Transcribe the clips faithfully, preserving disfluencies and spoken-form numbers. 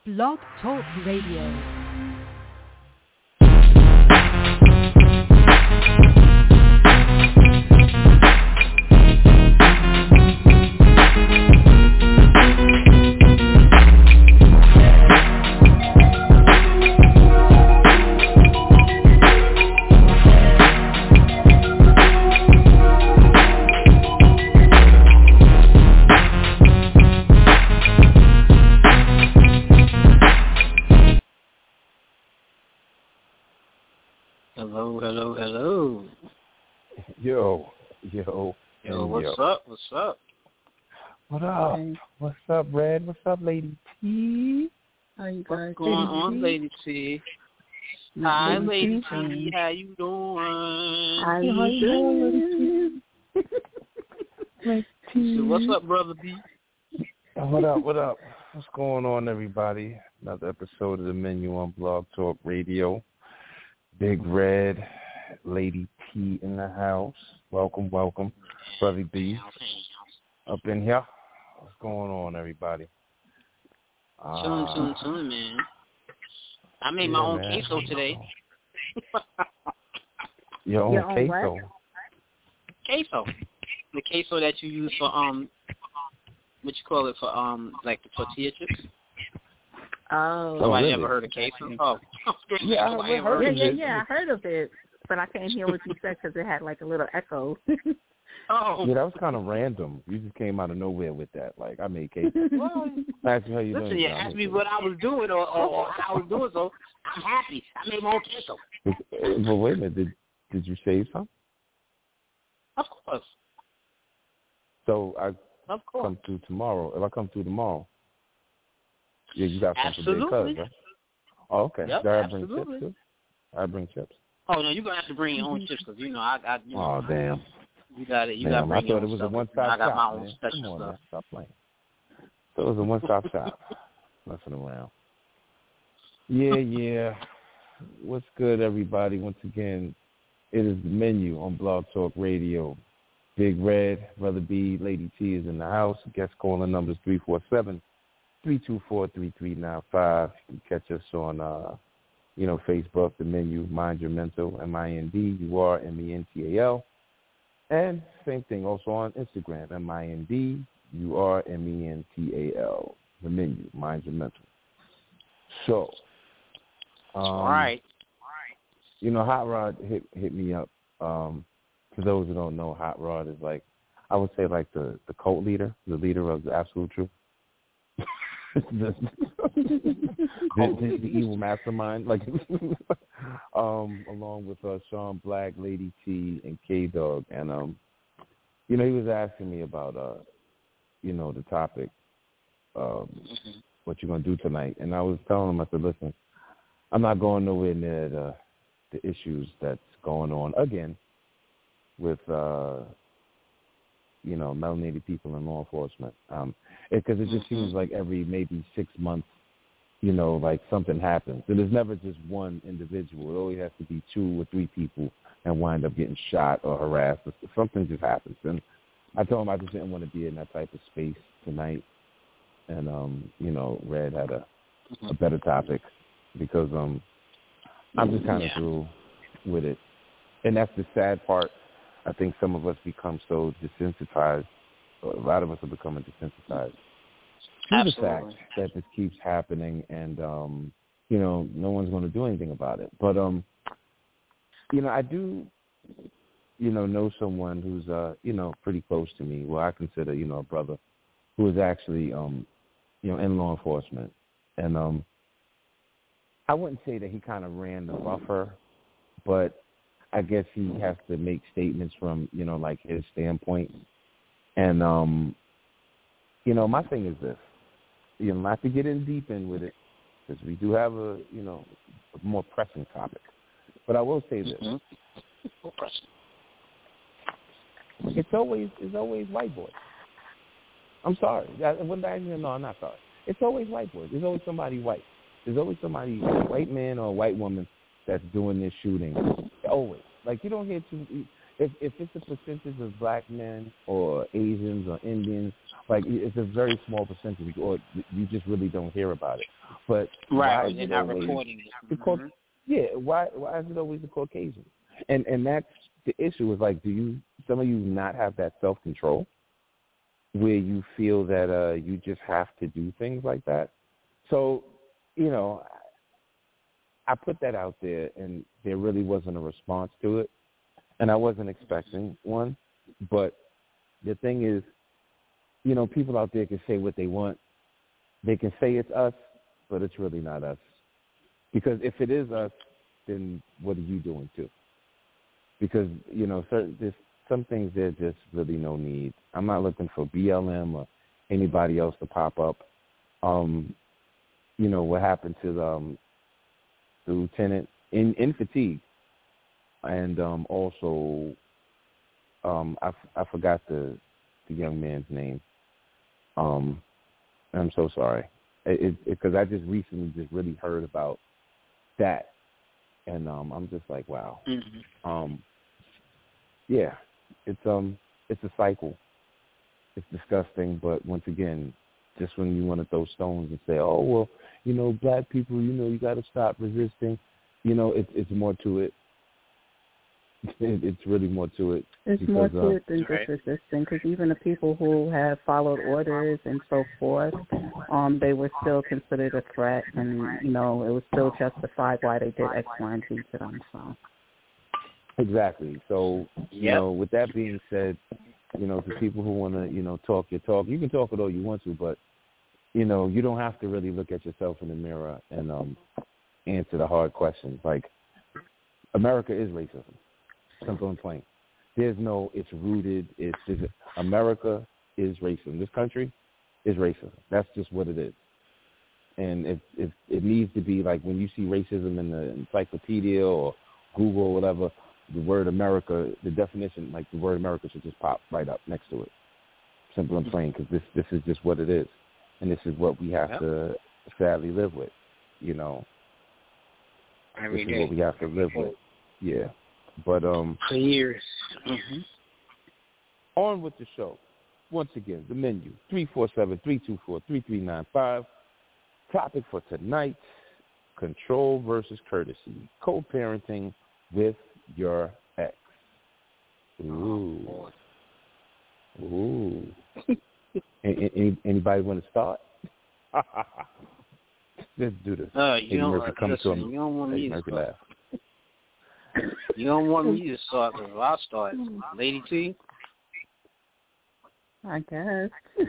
Blog Talk Radio. Hello, hello, hello. Yo, yo, Yo, and what's yo. up? What's up? What up? Hey, What's up, Red? What's up, Lady T? how you What's guys going doing? on, Lady T? Not Hi, Lady Lady T. T. How you doing? How Hey, how you you doing, doing? Lady T? So what's up, Brother B? What up? What up? What's going on, everybody? Another episode of the Menu on Blog Talk Radio. Big Red, Lady T in the house. Welcome, welcome, Brother B. Up in here. What's going on, everybody? Chilling, Uh, chilling, chilling, man. I made my yeah, own man. queso today. Your own Your own queso. what? Queso. The queso that you use for, um, what you call it, for, um, like the tortilla chips. Oh. Nobody really? ever heard of queso? Oh. Yeah, I Nobody heard ever Yeah, of yeah, it. yeah. I heard of it, but I couldn't hear what you said because it had like a little echo. Oh. Yeah, that was kind of random. You just came out of nowhere with that. Like, I made queso. Well, Ask you how you listen, doing. you John. asked me what I was doing or, or, or how I was doing, so I'm happy. I made my own queso. But wait a minute, did did you save some? Of course. So I Of course. come through tomorrow. If I come through tomorrow, yeah, you got some for Big Absolutely. Cuz, right? Oh, okay. Yep, Do I bring absolutely. chips too? I bring chips. Oh, no, you're going to have to bring your own chips because, you know, I got, you know, Oh, damn. you got it. You got to Damn, I bring your thought it own was a stuff. one-stop I got shop, my own man. special Come on, stuff. man. Stop playing. So it was a one-stop shop. Messing around. Yeah, yeah. What's good, everybody? Once again, it is the Menu on Blog Talk Radio. Big Red, Brother B, Lady T is in the house. Guest calling numbers three four seven, three two four, three three nine five. You can catch us on, uh, you know, Facebook, the Menu, Mind Your Mental, M I N D U R M E N T A L. And same thing also on Instagram, M I N D U R M E N T A L. The Menu, Mind Your Mental. So, um, All right. you know, Hot Rod hit hit me up. Um, for those who don't know, Hot Rod is like, I would say like the, the cult leader, the leader of the Absolute Truth. the, the, the, the evil mastermind, like, um, along with uh, Sean Black, Lady T, and K Dog. And, um, you know, he was asking me about, uh, you know, the topic, um, what you're going to do tonight. And I was telling him, I said, listen, I'm not going nowhere near the, the issues that's going on again with, uh, you know, melanated people in law enforcement. Um, because it, it just seems like every maybe six months, you know, like something happens. And there's never just one individual. It always has to be two or three people and wind up getting shot or harassed. Something just happens. And I told him I just didn't want to be in that type of space tonight. And, um, you know, Red had a, a better topic because um, I'm just kind of Yeah. through with it. And that's the sad part. I think some of us become so desensitized. A lot of us are becoming desensitized to Absolutely. the fact that this keeps happening, and um, you know, no one's going to do anything about it. But um, you know, I do, you know, know someone who's uh, you know, pretty close to me. Well, I consider, you know, a brother who is actually, um, you know, in law enforcement, and um, I wouldn't say that he kind of ran the buffer, but I guess he has to make statements from, you know, like his standpoint. And, um, you know, my thing is this. You know, not to get in deep in with it, because we do have a, you know, a more pressing topic. But I will say this. Mm-hmm. More pressing. It's always, it's always white boys. I'm sorry. I, when I, no, I'm not sorry. It's always white boys. There's always somebody white. There's always somebody, a white man or a white woman that's doing this shooting. Always. Like, you don't hear too, if if it's a percentage of black men or Asians or Indians Like it's a very small percentage, or you just really don't hear about it. But right, why is they're it not always, reporting it. Mm-hmm. Called, yeah, why why is it always the Caucasian? And and that's the issue. Is like, do you some of you not have that self control where you feel that uh, you just have to do things like that? So, you know, I put that out there, and there really wasn't a response to it, and I wasn't expecting one. But the thing is, you know, people out there can say what they want. They can say it's us, but it's really not us. Because if it is us, then what are you doing too? Because, you know, certain, there's some things there's just really no need. I'm not looking for B L M or anybody else to pop up. Um, you know, what happened to the, um, the lieutenant in, in fatigue. And um, also, um, I, I forgot the, the young man's name. Um, I'm so sorry. Because I just recently just really heard about that. And um, I'm just like, wow. Mm-hmm. Um, yeah, it's um, it's a cycle. It's disgusting, but once again, just when you want to throw stones and say, oh, well, you know, black people, you know, you got to stop resisting, you know, it, it's more to it. it. It's really more to it. It's because, more to uh, it than just right. resisting, because even the people who have followed orders and so forth, um, they were still considered a threat, and, you know, it was still justified why they did X, Y, and Z to them, so. Exactly. So, you Yep. know, with that being said, you know, to people who want to, you know, talk your talk, you can talk it all you want to, but, you know, you don't have to really look at yourself in the mirror and um, answer the hard questions. Like, America is racism, simple and plain. There's no, it's rooted, it's, it's America is racism. This country is racism. That's just what it is. And it, it, it needs to be like when you see racism in the encyclopedia or Google or whatever, the word America, the definition, like the word America should just pop right up next to it. Simple and plain, because this, this is just what it is. And this is what we have yep. to sadly live with, you know. Every this day. is what we have to live with. Yeah. But, um. For years. Mm-hmm. On with the show. Once again, the menu, three four seven, three two four, three three nine five. Topic for tonight, control versus courtesy. Co-parenting with your ex. Ooh. Ooh. any, anybody want to start? Let's do this. Uh, you, Eddie don't, Murphy, come listen, to him. you don't want me to Murphy start. Laugh. You don't want me to start, because I'll start. Lady T? I guess.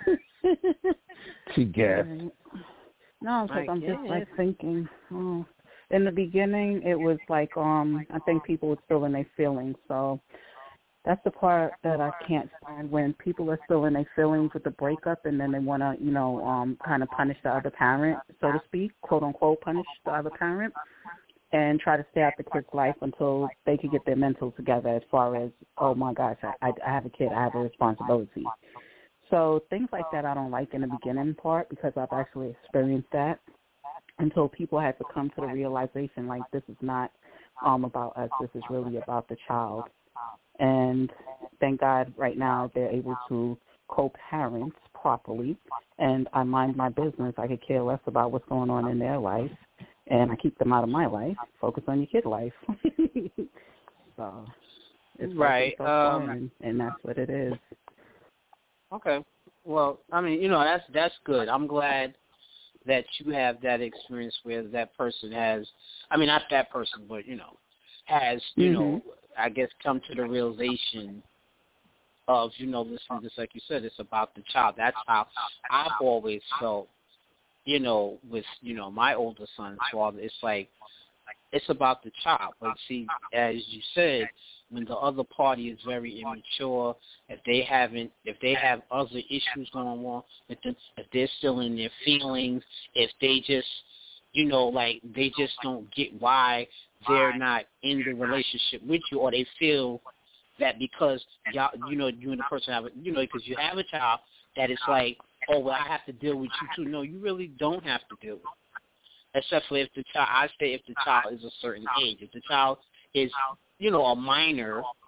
She guessed. No, because I'm just like thinking. Oh. In the beginning, it was like um, I think people were still in their feelings. So that's the part that I can't stand, when people are still in their feelings with the breakup, and then they want to, you know, um, kind of punish the other parent, so to speak, quote unquote, punish the other parent, and try to stay out the kid's life until they can get their mental together. As far as, oh my gosh, I, I have a kid, I have a responsibility. So things like that I don't like in the beginning part, because I've actually experienced that, until people had to come to the realization, like, this is not um, about us. This is really about the child. And thank God right now they're able to co-parent properly. And I mind my business. I could care less about what's going on in their life. And I keep them out of my life. Focus on your kid life. So it's right. Um, and, and that's what it is. Okay. Well, I mean, you know, that's that's good. I'm glad that you have that experience where that person has, I mean, not that person, but, you know, has, you mm-hmm. know, I guess come to the realization of, you know, listen, just like you said, it's about the child. That's how I've always felt, you know, with, you know, my older son's father. It's like, it's about the child. But see, as you said, when the other party is very immature, if they haven't, if they have other issues going on with them, if they're still in their feelings, if they just, you know, like they just don't get why they're not in the relationship with you, or they feel that because y'all, you know, you and the person have, a, you know, because you have a child, that it's like, oh, well, I have to deal with you too. No, you really don't have to deal with it. Except for if the child, I say if the child is a certain age. If the child is, you know, a minor,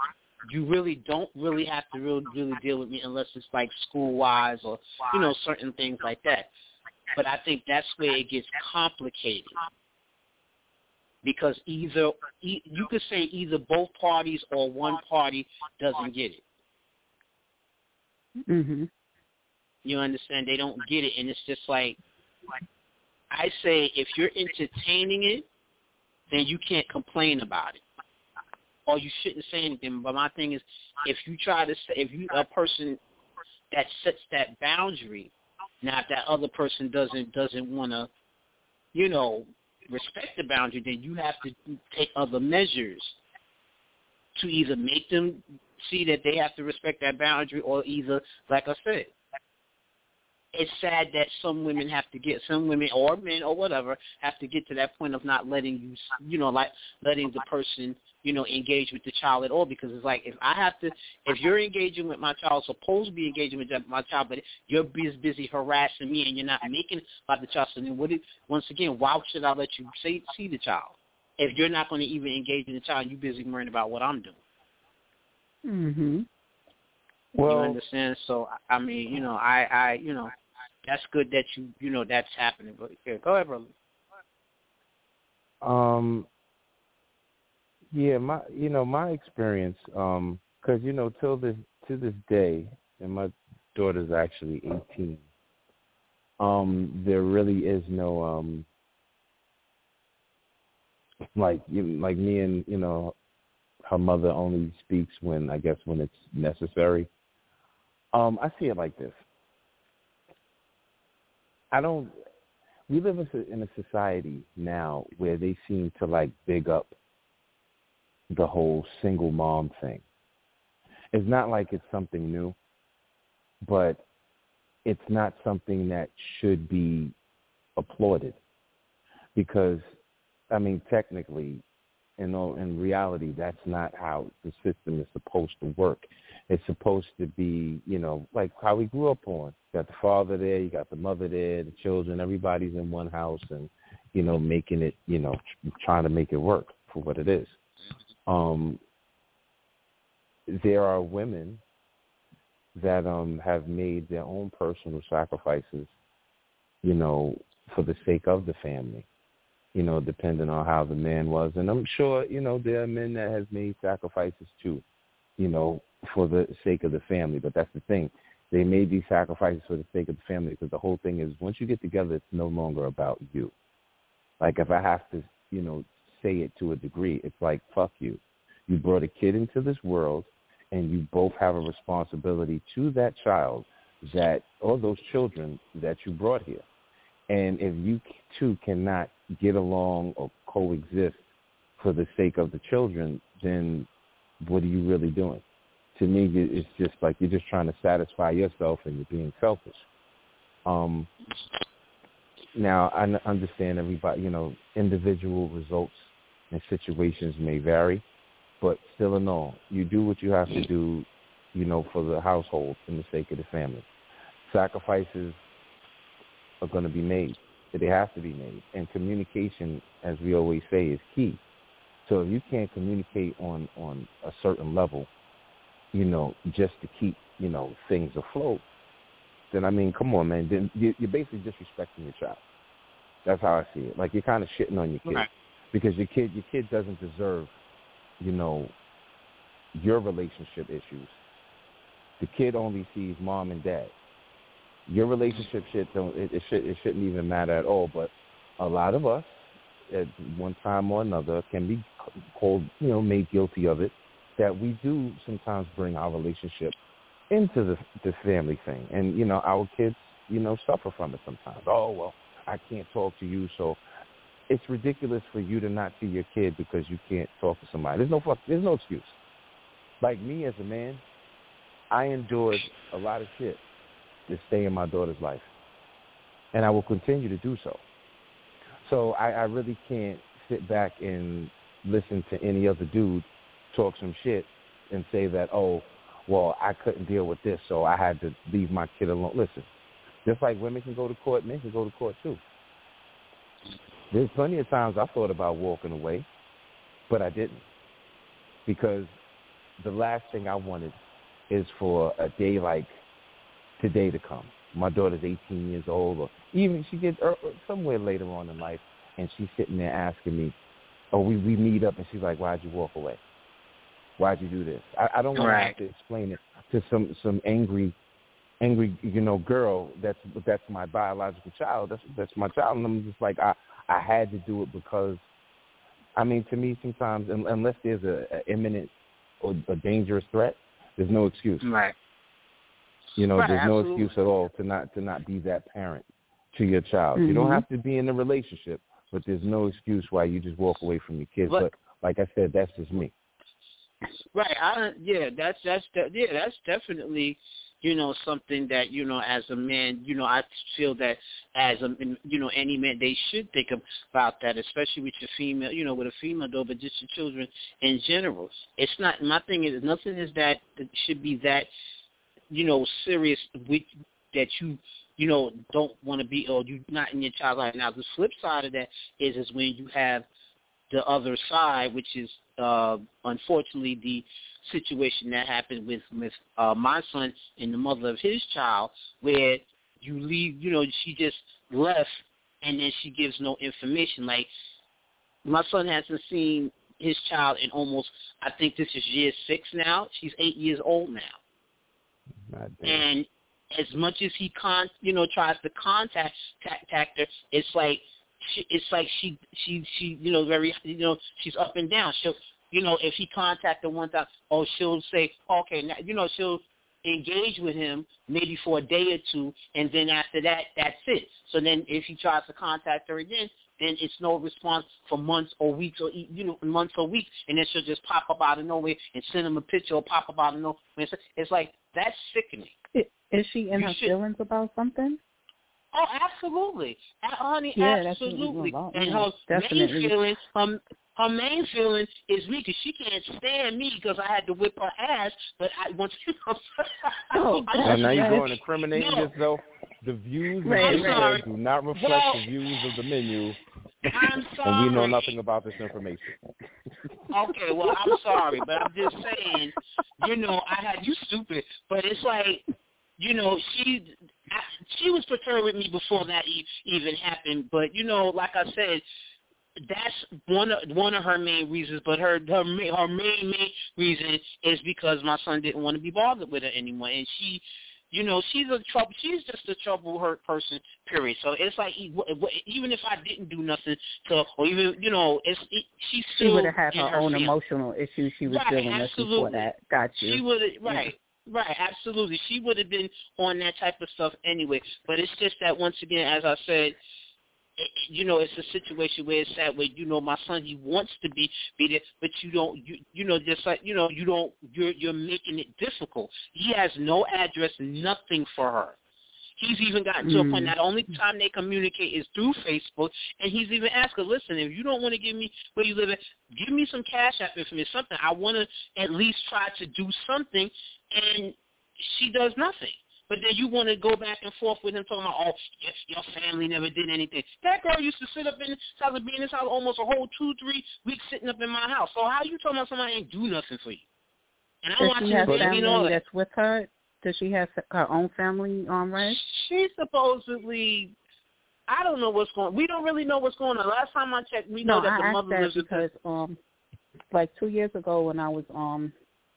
you really don't really have to really, really deal with me unless it's like school-wise or, you know, certain things like that. But I think that's where it gets complicated. Because either, you could say either both parties or one party doesn't get it. Mm-hmm. You understand? They don't get it, and it's just like, I say if you're entertaining it, then you can't complain about it. Or you shouldn't say anything. But my thing is, if you try to say, if you a person that sets that boundary, now if that other person doesn't doesn't want to, you know, respect the boundary, then you have to take other measures to either make them see that they have to respect that boundary, or either, like I said, it's sad that some women have to get, some women or men or whatever, have to get to that point of not letting you, you know, like letting the person, you know, engage with the child at all. Because it's like, if I have to, if you're engaging with my child, supposed to be engaging with my child, but you're busy, busy harassing me and you're not making about the child, so then what? It, once again, why should I let you see, see the child? If you're not going to even engage in the child, you're busy worrying about what I'm doing. Mm-hmm. Well, you understand? So, I mean, you know, I, I, you know, that's good that you, you know, that's happening. But yeah, go ahead, brother. Um, yeah, my, you know, my experience, um, because you know, till this to this day, and my daughter's actually eighteen. Um, there really is no, um, like, you, like me and you know, her mother only speaks when I guess when it's necessary. Um, I see it like this. I don't. We live in a society now where they seem to like big up the whole single mom thing. It's not like it's something new, but it's not something that should be applauded, because, I mean, technically, in all, in reality, that's not how the system is supposed to work. It's supposed to be, you know, like how we grew up on. You got the father there, you got the mother there, the children, everybody's in one house and, you know, making it, you know, trying to make it work for what it is. Um, there are women that um, have made their own personal sacrifices, you know, for the sake of the family, you know, depending on how the man was. And I'm sure, you know, there are men that have made sacrifices too, you know, for the sake of the family. But that's the thing. They made these sacrifices for the sake of the family, because the whole thing is, once you get together, it's no longer about you. Like, if I have to, you know, say it to a degree, it's like, fuck you. You brought a kid into this world, and you both have a responsibility to that child, that, or those children that you brought here. And if you two cannot get along or coexist for the sake of the children, then what are you really doing? To me, it's just like you're just trying to satisfy yourself and you're being selfish. Um, now, I understand everybody, you know, individual results and situations may vary, but still in all, you do what you have to do, you know, for the household and the sake of the family. Sacrifices are going to be made. They have to be made. And communication, as we always say, is key. So if you can't communicate on, on a certain level, you know, just to keep, you know, things afloat, then, I mean, come on, man. Then you're basically disrespecting your child. That's how I see it. Like, you're kind of shitting on your kid. Right. Because your kid, your kid doesn't deserve, you know, your relationship issues. The kid only sees mom and dad. Your relationship shit don't it, it should it shouldn't even matter at all. But a lot of us, at one time or another, can be called, you know, made guilty of it, that we do sometimes bring our relationship into the the family thing, and you know, our kids, you know, suffer from it sometimes. Oh well, I can't talk to you, so it's ridiculous for you to not see your kid because you can't talk to somebody. There's no fuck, there's no excuse. Like me as a man, I endured a lot of shit to stay in my daughter's life, and I will continue to do so. So I, I really can't sit back and listen to any other dude talk some shit and say that, oh, well, I couldn't deal with this, so I had to leave my kid alone. Listen, just like women can go to court, men can go to court too. There's plenty of times I thought about walking away, but I didn't, because the last thing I wanted is for a day like today to come. My daughter's eighteen years old, or even she gets er, somewhere later on in life, and she's sitting there asking me, oh, we, we meet up, and she's like, why'd you walk away? Why'd you do this? I, I don't want right. to have to explain it to some, some angry, angry, you know, girl that's that's my biological child. That's that's my child, and I'm just like, I, I had to do it because, I mean, to me, sometimes, unless there's a, a imminent or a dangerous threat, there's no excuse. Right. You know, right, there's absolutely. no excuse at all to not to not be that parent to your child. Mm-hmm. You don't have to be in a relationship, but there's no excuse why you just walk away from your kids. But, but like I said, that's just me. Right. I yeah, that's that's yeah, that's definitely, you know, something that, you know, as a man, you know, I feel that as a, you know, any man, they should think about that, especially with your female, you know, with a female though, but just your children in general. It's not, my thing is, nothing is that, that should be that, you know, serious with that you, you know, don't want to be, or you're not in your child's life. Now, the flip side of that is, is when you have the other side, which is uh, unfortunately the situation that happened with with uh, my son and the mother of his child, where you leave, you know, she just left and then she gives no information. Like, my son hasn't seen his child in almost, I think this is year six now. She's eight years old now. And as much as he con, you know, tries to contact contact her, it's like she, it's like she, she, she, you know, very, you know, she's up and down. She'll, you know, if he contacts her one time, oh, she'll say, okay, now, you know, she'll engage with him maybe for a day or two, and then after that, that's it. So then if he tries to contact her again, then it's no response for months or weeks or, you know, months or weeks, and then she'll just pop up out of nowhere and send him a picture or pop up out of nowhere. It's like, that's sickening. Is she in you her should, feelings about something? Oh, absolutely. Honey, yeah, absolutely. That's and her definitely. main feeling, her, her main feeling is me, because she can't stand me because I had to whip her ass, but I once you know. Oh, and now you're yes. going incriminating no. yourself. The views right, of the right. show do not reflect well, the views of the menu. I'm sorry. And we know nothing about this information. Okay, well, I'm sorry, but I'm just saying, you know, I had you stupid, but it's like, you know, she I, she was perturbed with me before that e- even happened. But, you know, like I said, that's one of, one of her main reasons. But her her, her main, main reason is because my son didn't want to be bothered with her anymore. And she, you know, she's a trouble. She's just a trouble hurt person, period. So it's like, even if I didn't do nothing to, or even, you know, it's it, she's still she would have had her, her own family. emotional issues she was right, dealing absolutely. with before that. Got you. She would have, right. Yeah. Right, absolutely. She would have been on that type of stuff anyway. But it's just that, once again, as I said, it, you know, it's a situation where it's sad, where, you know, my son, he wants to be be there, but you don't, you you know, just like, you know, you don't, you're you're making it difficult. He has no address, nothing for her. He's even gotten to mm. a point that the only time they communicate is through Facebook, and he's even asked her, listen, if you don't want to give me where you live at, give me some cash app information, something. I want to at least try to do something, and she does nothing. But then you want to go back and forth with him talking about, oh, your, your family never did anything. That girl used to sit up in South of being in this house almost a whole two, three weeks sitting up in my house. So how you talking about somebody ain't do nothing for you? And I'm Does watching she have the family you know, that's with her? Does she have her own family on right? She's supposedly, I don't know what's going on. We don't really know what's going on. Last time I checked, we know no, that I the mother asked lives that because, um, like two years ago when I was, um,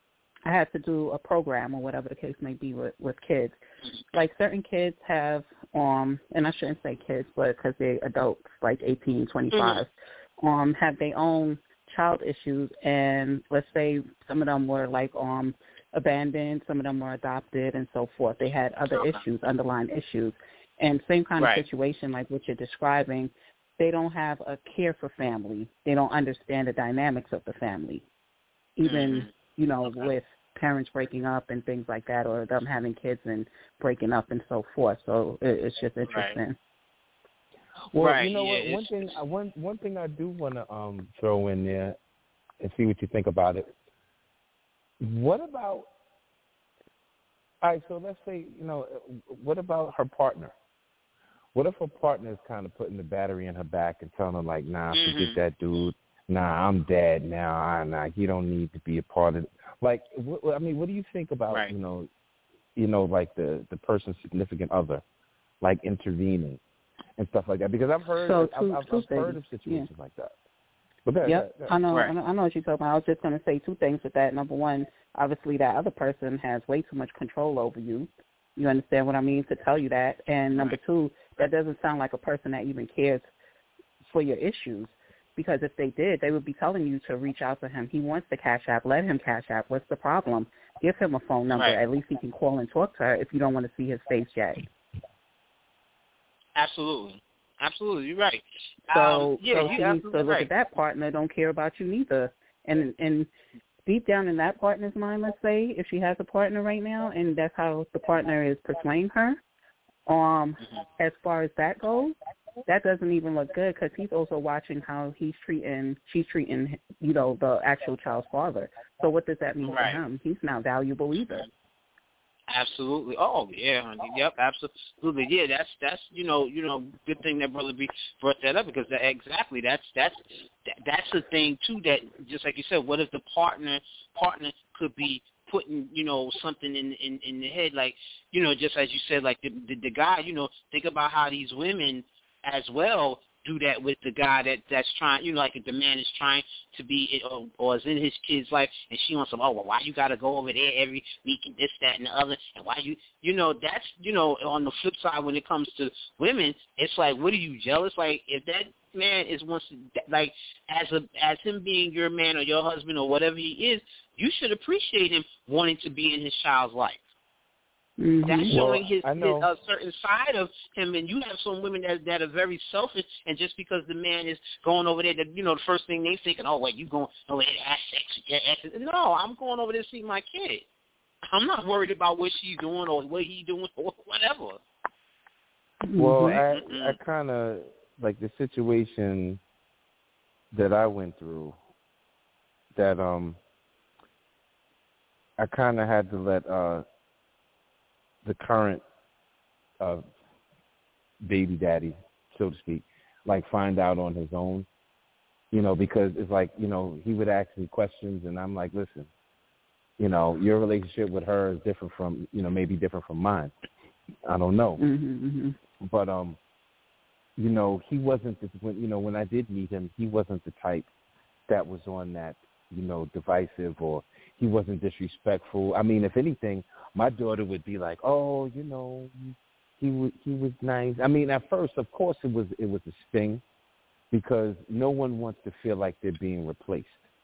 I had to do a program or whatever the case may be with, with kids. Like certain kids have, um, and I shouldn't say kids, but because they're adults, like eighteen, twenty-five, mm-hmm. um, have their own child issues. And let's say some of them were like, um, abandoned, some of them were adopted, and so forth. They had other okay. issues, underlying issues. And same kind right. of situation like what you're describing, they don't have a care for family. They don't understand the dynamics of the family. Even, mm-hmm. you know, okay. with parents breaking up and things like that, or them having kids and breaking up and so forth. So it, it's just interesting. Right. Well, right. you know yeah, what? One thing, one one thing I do want to um, throw in there and see what you think about it. What about, all right, so let's say, you know, what about her partner? What if her partner is kind of putting the battery in her back and telling her, like, nah, mm-hmm. forget that dude. Nah, I'm dead now. Nah, he don't need to be a part of Like, what, I mean, what do you think about, right. you know, you know, like the, the person's significant other, like intervening and stuff like that? Because I've heard, so I've, two, I've, two I've heard of situations yeah. like that. But that, yep, that, that, I know. right. I know. I know what you're talking about. I was just going to say two things with that. Number one, obviously that other person has way too much control over you. You understand what I mean? To tell you that. And number right. two, that doesn't sound like a person that even cares for your issues. Because if they did, they would be telling you to reach out to him. He wants the Cash App. Let him Cash App. What's the problem? Give him a phone number. Right. At least he can call and talk to her if you don't want to see his face yet. Absolutely. Absolutely. You're right. So, um, yeah, so you she needs to look right. at that partner. Don't care about you neither. And and deep down in that partner's mind, let's say, if she has a partner right now, and that's how the partner is portraying her, um, mm-hmm. as far as that goes, that doesn't even look good because he's also watching how he's treating, she's treating, you know, the actual child's father. So what does that mean right. for him? He's not valuable either. Absolutely. Oh yeah, honey. Yep, absolutely. Yeah, that's that's you know you know good thing that Brother B brought that up because that, exactly that's that's that, that's the thing too that just like you said, what if the partner partner could be putting you know something in in in the head like you know just as you said like the the, the guy you know think about how these women as well do that with the guy that that's trying, you know, like if the man is trying to be or, or is in his kid's life, and she wants him. Oh, well, why you got to go over there every week and this, that, and the other, and why you, you know, that's, you know, on the flip side when it comes to women, it's like, what are you jealous? Like if that man is wants to, like as a as him being your man or your husband or whatever he is, you should appreciate him wanting to be in his child's life. Mm-hmm. That's showing well, his, I know. his a certain side of him, and you have some women that that are very selfish, and just because the man is going over there, that you know, the first thing they thinking, oh, wait, you going over there to have sex with your ex? No, I'm going over there to see my kid. I'm not worried about what she's doing or what he's doing or whatever. Well, mm-hmm. I, I kind of, like the situation that I went through, that um, I kind of had to let uh, the current uh, baby daddy, so to speak, like find out on his own, you know, because it's like, you know, he would ask me questions and I'm like, listen, you know, your relationship with her is different from, you know, maybe different from mine. I don't know. Mm-hmm, mm-hmm. But, um, you know, he wasn't, the, when, you know, when I did meet him, he wasn't the type that was on that, you know, divisive or he wasn't disrespectful. I mean, if anything, my daughter would be like, oh, you know, he was, he was nice. I mean, at first, of course, it was it was a sting because no one wants to feel like they're being replaced.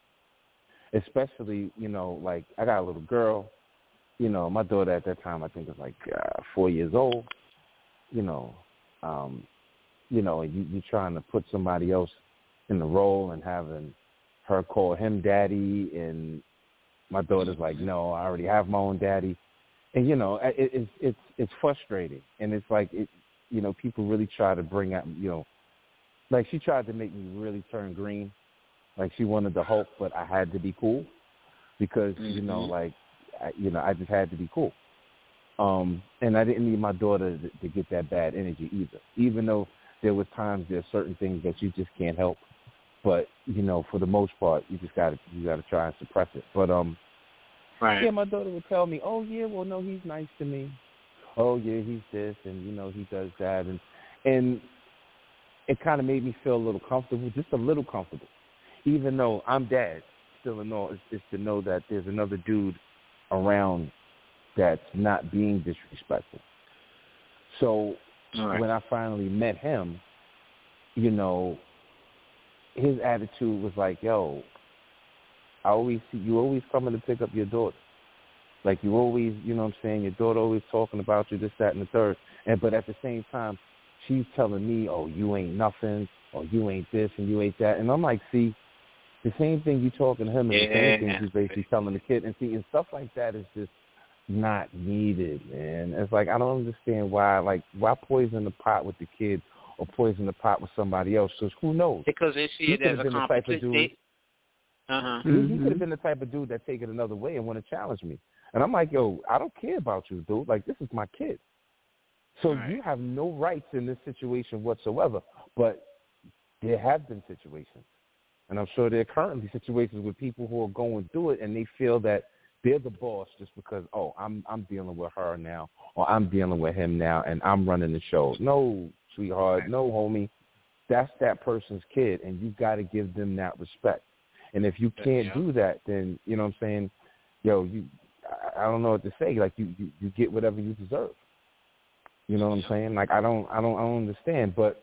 Especially, you know, like I got a little girl, you know, my daughter at that time I think was like uh, four years old, you know, um, you know, you, you're trying to put somebody else in the role and having her call him daddy, and my daughter's like, no, I already have my own daddy. And, you know, it, it's it's it's frustrating. And it's like, it, you know, people really try to bring out, you know, like she tried to make me really turn green. Like she wanted the Hulk, but I had to be cool because, mm-hmm. you know, like, I, you know, I just had to be cool. Um, and I didn't need my daughter to, to get that bad energy either, even though there were times there's certain things that you just can't help. But, you know, for the most part, you just got to you got to try and suppress it. But, um, right. yeah, my daughter would tell me, oh, yeah, well, no, he's nice to me. Oh, yeah, he's this, and, you know, he does that. And, and it kind of made me feel a little comfortable, just a little comfortable. Even though I'm dad, still in all, it's just to know that there's another dude around that's not being disrespectful. So right. when I finally met him, you know, his attitude was like, yo, I always see you always coming to pick up your daughter. Like you always, you know what I'm saying, your daughter always talking about you, this, that, and the third. And but at the same time, she's telling me, oh, you ain't nothing, or you ain't this, and you ain't that. And I'm like, see, the same thing you talking to him is yeah. the same thing he's basically telling the kid. And see, and stuff like that is just not needed, man. It's like, I don't understand why, like, why poison the pot with the kid or poison the pot with somebody else? Because who knows? Because they see he it as a competition. Uh-huh. He, mm-hmm. he could have been the type of dude that take it another way and want to challenge me. And I'm like, yo, I don't care about you, dude. Like, this is my kid. So right. you have no rights in this situation whatsoever. But there have been situations, and I'm sure there are currently situations with people who are going through it, and they feel that they're the boss just because, oh, I'm I'm dealing with her now, or I'm dealing with him now, and I'm running the show. No, sweetheart, no, homie. That's that person's kid, and you got to give them that respect. And if you can't do that, then, you know what I'm saying, yo, you, I, I don't know what to say. Like, you, you, you get whatever you deserve. You know what I'm saying? Like, I don't, I don't, I don't understand. But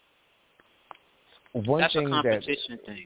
one That's thing a competition that thing.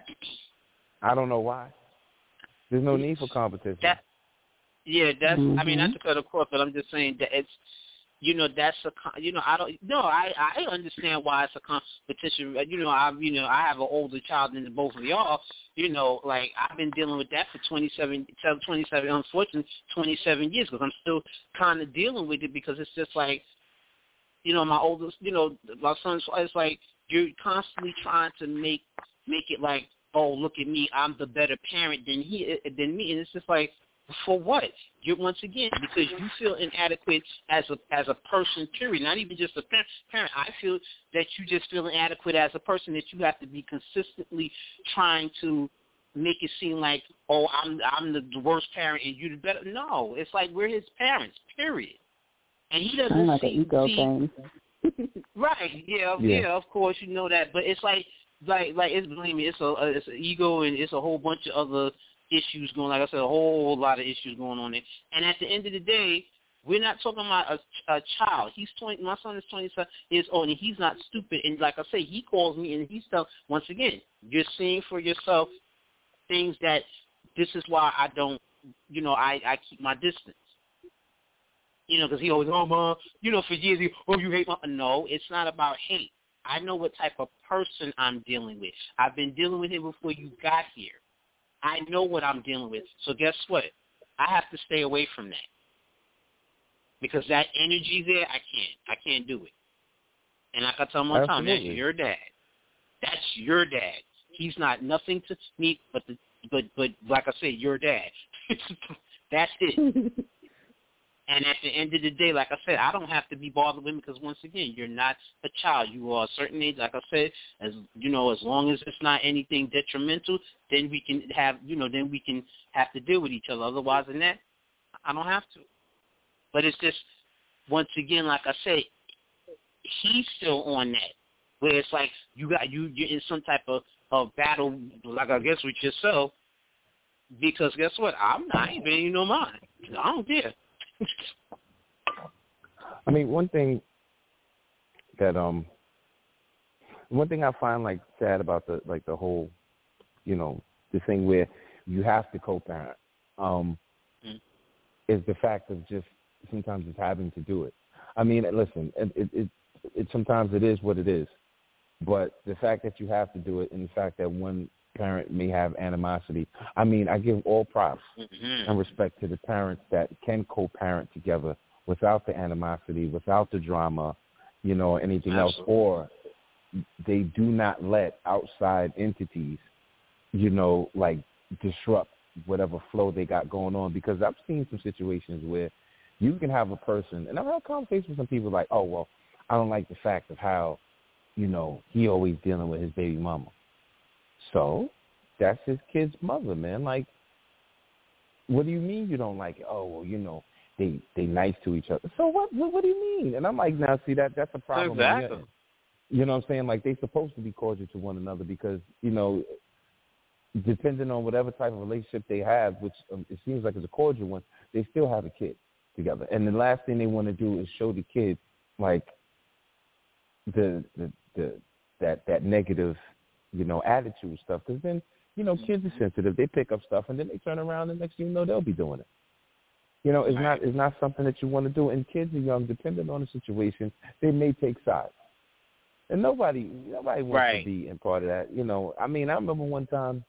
I don't know why. There's no need for competition. That, yeah, that's. Mm-hmm. I mean, not to cut across, but I'm just saying that it's. You know, that's a, you know, I don't, no, I, I understand why it's a competition. You know, I, you know, I have an older child than both of y'all. You know, like, I've been dealing with that for twenty-seven, twenty-seven, unfortunately, twenty-seven years, because I'm still kind of dealing with it, because it's just like, you know, my oldest, you know, my son's, it's like, you're constantly trying to make, make it like, oh, look at me, I'm the better parent than he, than me, and it's just like, for what? You're once again, because you feel inadequate as a as a person, period. Not even just a parent. I feel that you just feel inadequate as a person, that you have to be consistently trying to make it seem like, oh, I'm I'm the worst parent and you're the better. No, it's like we're his parents, period. And he doesn't like see, an ego see thing. right? Yeah, yeah, yeah, of course you know that, but it's like like like it's believe me, it's a it's an ego, and it's a whole bunch of other issues going, like I said, a whole lot of issues going on there. And at the end of the day, we're not talking about a, a child. He's twenty. My son is twenty-seven years old, and he's not stupid. And like I say, he calls me, and he's telling, once again, you're seeing for yourself things that this is why I don't, you know, I, I keep my distance. You know, because he always, oh, Mom, you know, for years, he, oh, you hate Mom. No, it's not about hate. I know what type of person I'm dealing with. I've been dealing with him before you got here. I know what I'm dealing with. So guess what? I have to stay away from that. Because that energy there, I can't. I can't do it. And like I tell him all the time, that's your dad. That's your dad. He's not nothing to me but the but but like I said, your dad. That's it. And at the end of the day, like I said, I don't have to be bothered with him, because once again, you're not a child. You are a certain age. Like I said, as you know, as long as it's not anything detrimental, then we can have, you know, then we can have to deal with each other. Otherwise than that, I don't have to. But it's just, once again, like I said, he's still on that, where it's like you got you you're in some type of, of battle, like I guess with yourself, because guess what? I'm not even, you know, mine. I don't care. I mean, one thing that um, one thing I find like sad about the like the whole, you know, the thing where you have to co-parent, um, mm. is the fact of just sometimes just having to do it. I mean, listen, it, it it it sometimes it is what it is, but the fact that you have to do it, and the fact that one parent may have animosity. I mean, I give all props mm-hmm. and respect to the parents that can co-parent together without the animosity, without the drama, you know, or anything Absolutely. else, or they do not let outside entities, you know, like disrupt whatever flow they got going on. Because I've seen some situations where you can have a person, and I've had conversations with some people like, oh, well, I don't like the fact of how, you know, he always dealing with his baby mama. So that's his kid's mother, man. Like, what do you mean you don't like it? Oh, well, you know, they they nice to each other. So what? What, what do you mean? And I'm like, now, see, that that's a problem. Exactly. You know what I'm saying? Like, they're supposed to be cordial to one another because, you know, depending on whatever type of relationship they have, which um, it seems like is a cordial one, they still have a kid together. And the last thing they want to do is show the kid, like, the the, the that that negative, you know, attitude stuff, because then, you know, kids are sensitive. They pick up stuff, and then they turn around, and next thing you know, they'll be doing it. You know, it's right. not it's not something that you want to do. And kids are young, depending on the situation, they may take sides. And nobody nobody wants right. to be in part of that. You know, I mean, I remember one time,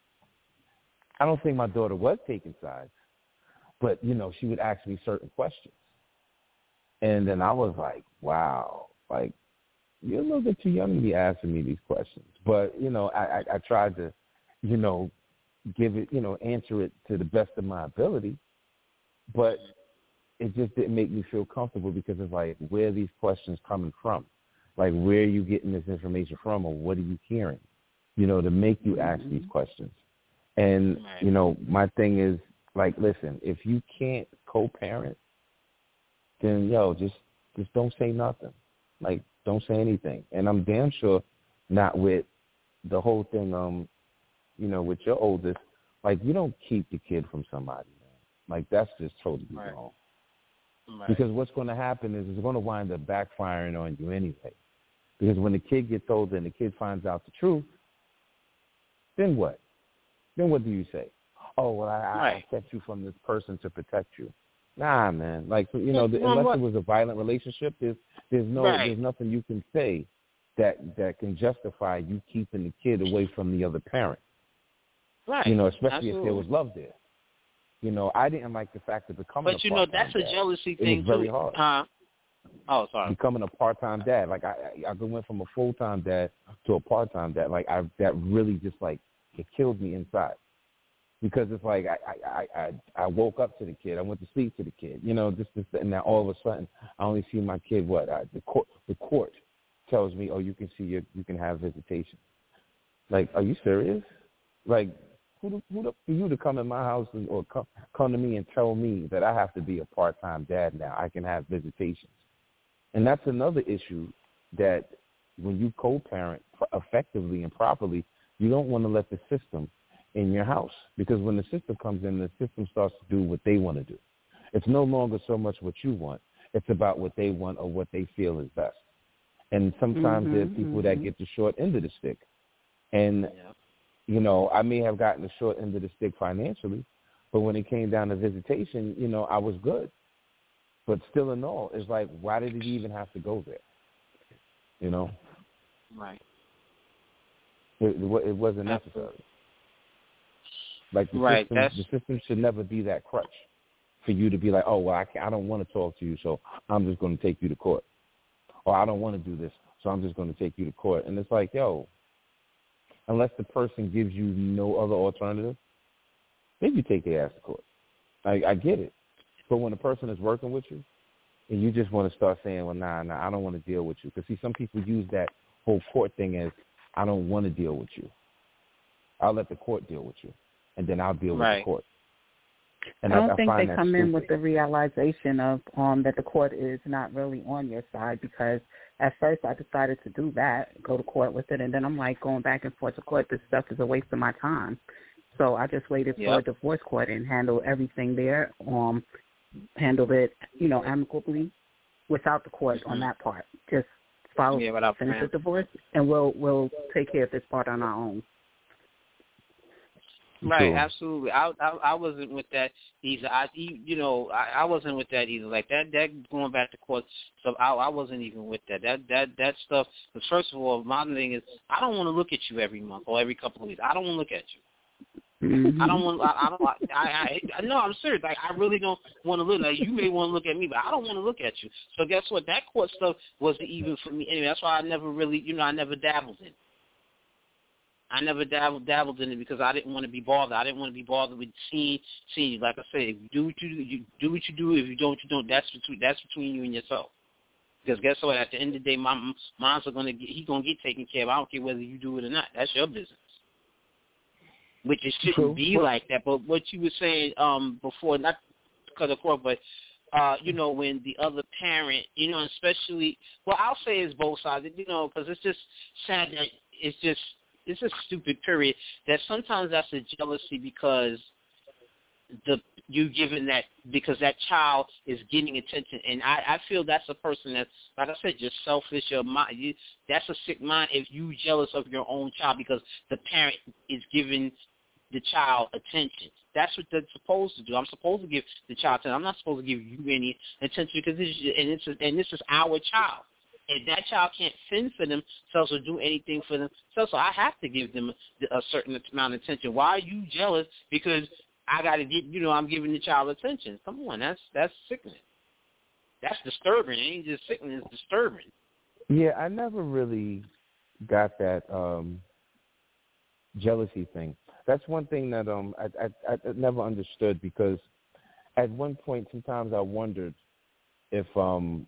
I don't think my daughter was taking sides, but, you know, she would ask me certain questions. And then I was like, wow, like, you're a little bit too young to be asking me these questions. But, you know, I, I, I tried to, you know, give it, you know, answer it to the best of my ability. But it just didn't make me feel comfortable because it's like, where are these questions coming from? Like, where are you getting this information from, or what are you hearing, you know, to make you ask these questions? And, you know, my thing is, Like, listen, if you can't co-parent, then yo, just just don't say nothing. Like, don't say anything. And I'm damn sure not with the whole thing. Um, you know, with your oldest, like you don't keep the kid from somebody, man. Like that's just totally right. wrong. Right. Because what's going to happen is it's going to wind up backfiring on you anyway. Because when the kid gets older and the kid finds out the truth, then what? Then what do you say? Oh, well, I, right. I kept you from this person to protect you. Nah, man. Like, you know, the, unless it was a violent relationship, there's there's no right. there's nothing you can say that that can justify you keeping the kid away from the other parent. Right. You know, especially Absolutely. if there was love there. You know, I didn't like the fact of becoming but a you know that's dad. a jealousy it thing was very too. hard. Huh? Oh, sorry. Becoming a part-time dad, like I, I went from a full-time dad to a part-time dad. Like I, that really just like it killed me inside, because it's like I, I, I, I woke up to the kid, I went to sleep to the kid, you know, just, just and now all of a sudden I only see my kid. What I, the court, the court tells me, oh, you can see your, you can have visitation. Like, are you serious? Like, who, the, who the, for you to come in my house and, or come, come to me and tell me that I have to be a part-time dad now? I can have visitations. And that's another issue, that when you co-parent effectively and properly, you don't want to let the system in your house, because when the system comes in, the system starts to do what they want to do. It's no longer so much what you want. It's about what they want or what they feel is best. And sometimes mm-hmm, there's people mm-hmm. that get the short end of the stick. And, yeah. you know, I may have gotten the short end of the stick financially, but when it came down to visitation, you know, I was good. But still in all, it's like, why did it even have to go there? You know? Right. It, it wasn't necessary. Like the right. system, That's... the system should never be that crutch for you to be like, oh, well, I, can't, I don't want to talk to you, so I'm just going to take you to court. Or I don't want to do this, so I'm just going to take you to court. And it's like, yo, unless the person gives you no other alternative, maybe you take their ass to court. I, I get it. But when a person is working with you and you just want to start saying, well, nah, nah, I don't want to deal with you. Because, see, some people use that whole court thing as, I don't want to deal with you. I'll let the court deal with you, and then I'll deal right. with the court. And I don't I, think I they come stupid. in with the realization of um, that the court is not really on your side, because at first I decided to do that, go to court with it, and then I'm like going back and forth to court. This stuff is a waste of my time. So I just waited yep. for a divorce court and handled everything there, um, handled it, you know, amicably without the court mm-hmm. on that part. Just follow, yeah, finish the divorce, and we'll we'll take care of this part on our own. Right, cool. absolutely. I, I I wasn't with that either. I you know I, I wasn't with that either. Like that that going back to court stuff. I I wasn't even with that. That that that stuff. Because first of all, my thing is I don't want to look at you every month or every couple of weeks. I don't want to look at you. Mm-hmm. I don't want. I, I don't. I, I. I. No, I'm serious. Like I really don't want to look. Like you may want to look at me, but I don't want to look at you. So guess what? That court stuff wasn't even for me anyway. That's why I never really, you know, I never dabbled in it. I never dabbled dabbled in it because I didn't want to be bothered. I didn't want to be bothered with seeing seeing. Like I said, if you do what you do, you do what you do. If you don't, you don't. That's between that's between you and yourself. Because guess what? At the end of the day, my mine's are gonna get. He's gonna get taken care of. I don't care whether you do it or not. That's your business. Which it shouldn't True. be like that. But what you were saying um, before, not because of court, but, uh, you know, when the other parent, you know, especially, well, I'll say it's both sides, you know, because it's just sad that it's just, it's a stupid period that sometimes that's a jealousy because the you giving that, because that child is getting attention. And I, I feel that's a person that's, like I said, just selfish. Or mind, you, that's a sick mind if you jealous of your own child because the parent is giving the child attention. That's what they're supposed to do. I'm supposed to give the child attention. I'm not supposed to give you any attention because this is, and, it's, and this is our child. And that child can't fend for themselves or do anything for themselves, so I have to give them a, a certain amount of attention. Why are you jealous? Because I got to get, you know, I'm giving the child attention. Come on, that's that's sickening. That's disturbing. It ain't just sickening, it's disturbing. Yeah, I never really got that um, jealousy thing. That's one thing that um I, I, I never understood, because at one point sometimes I wondered if, um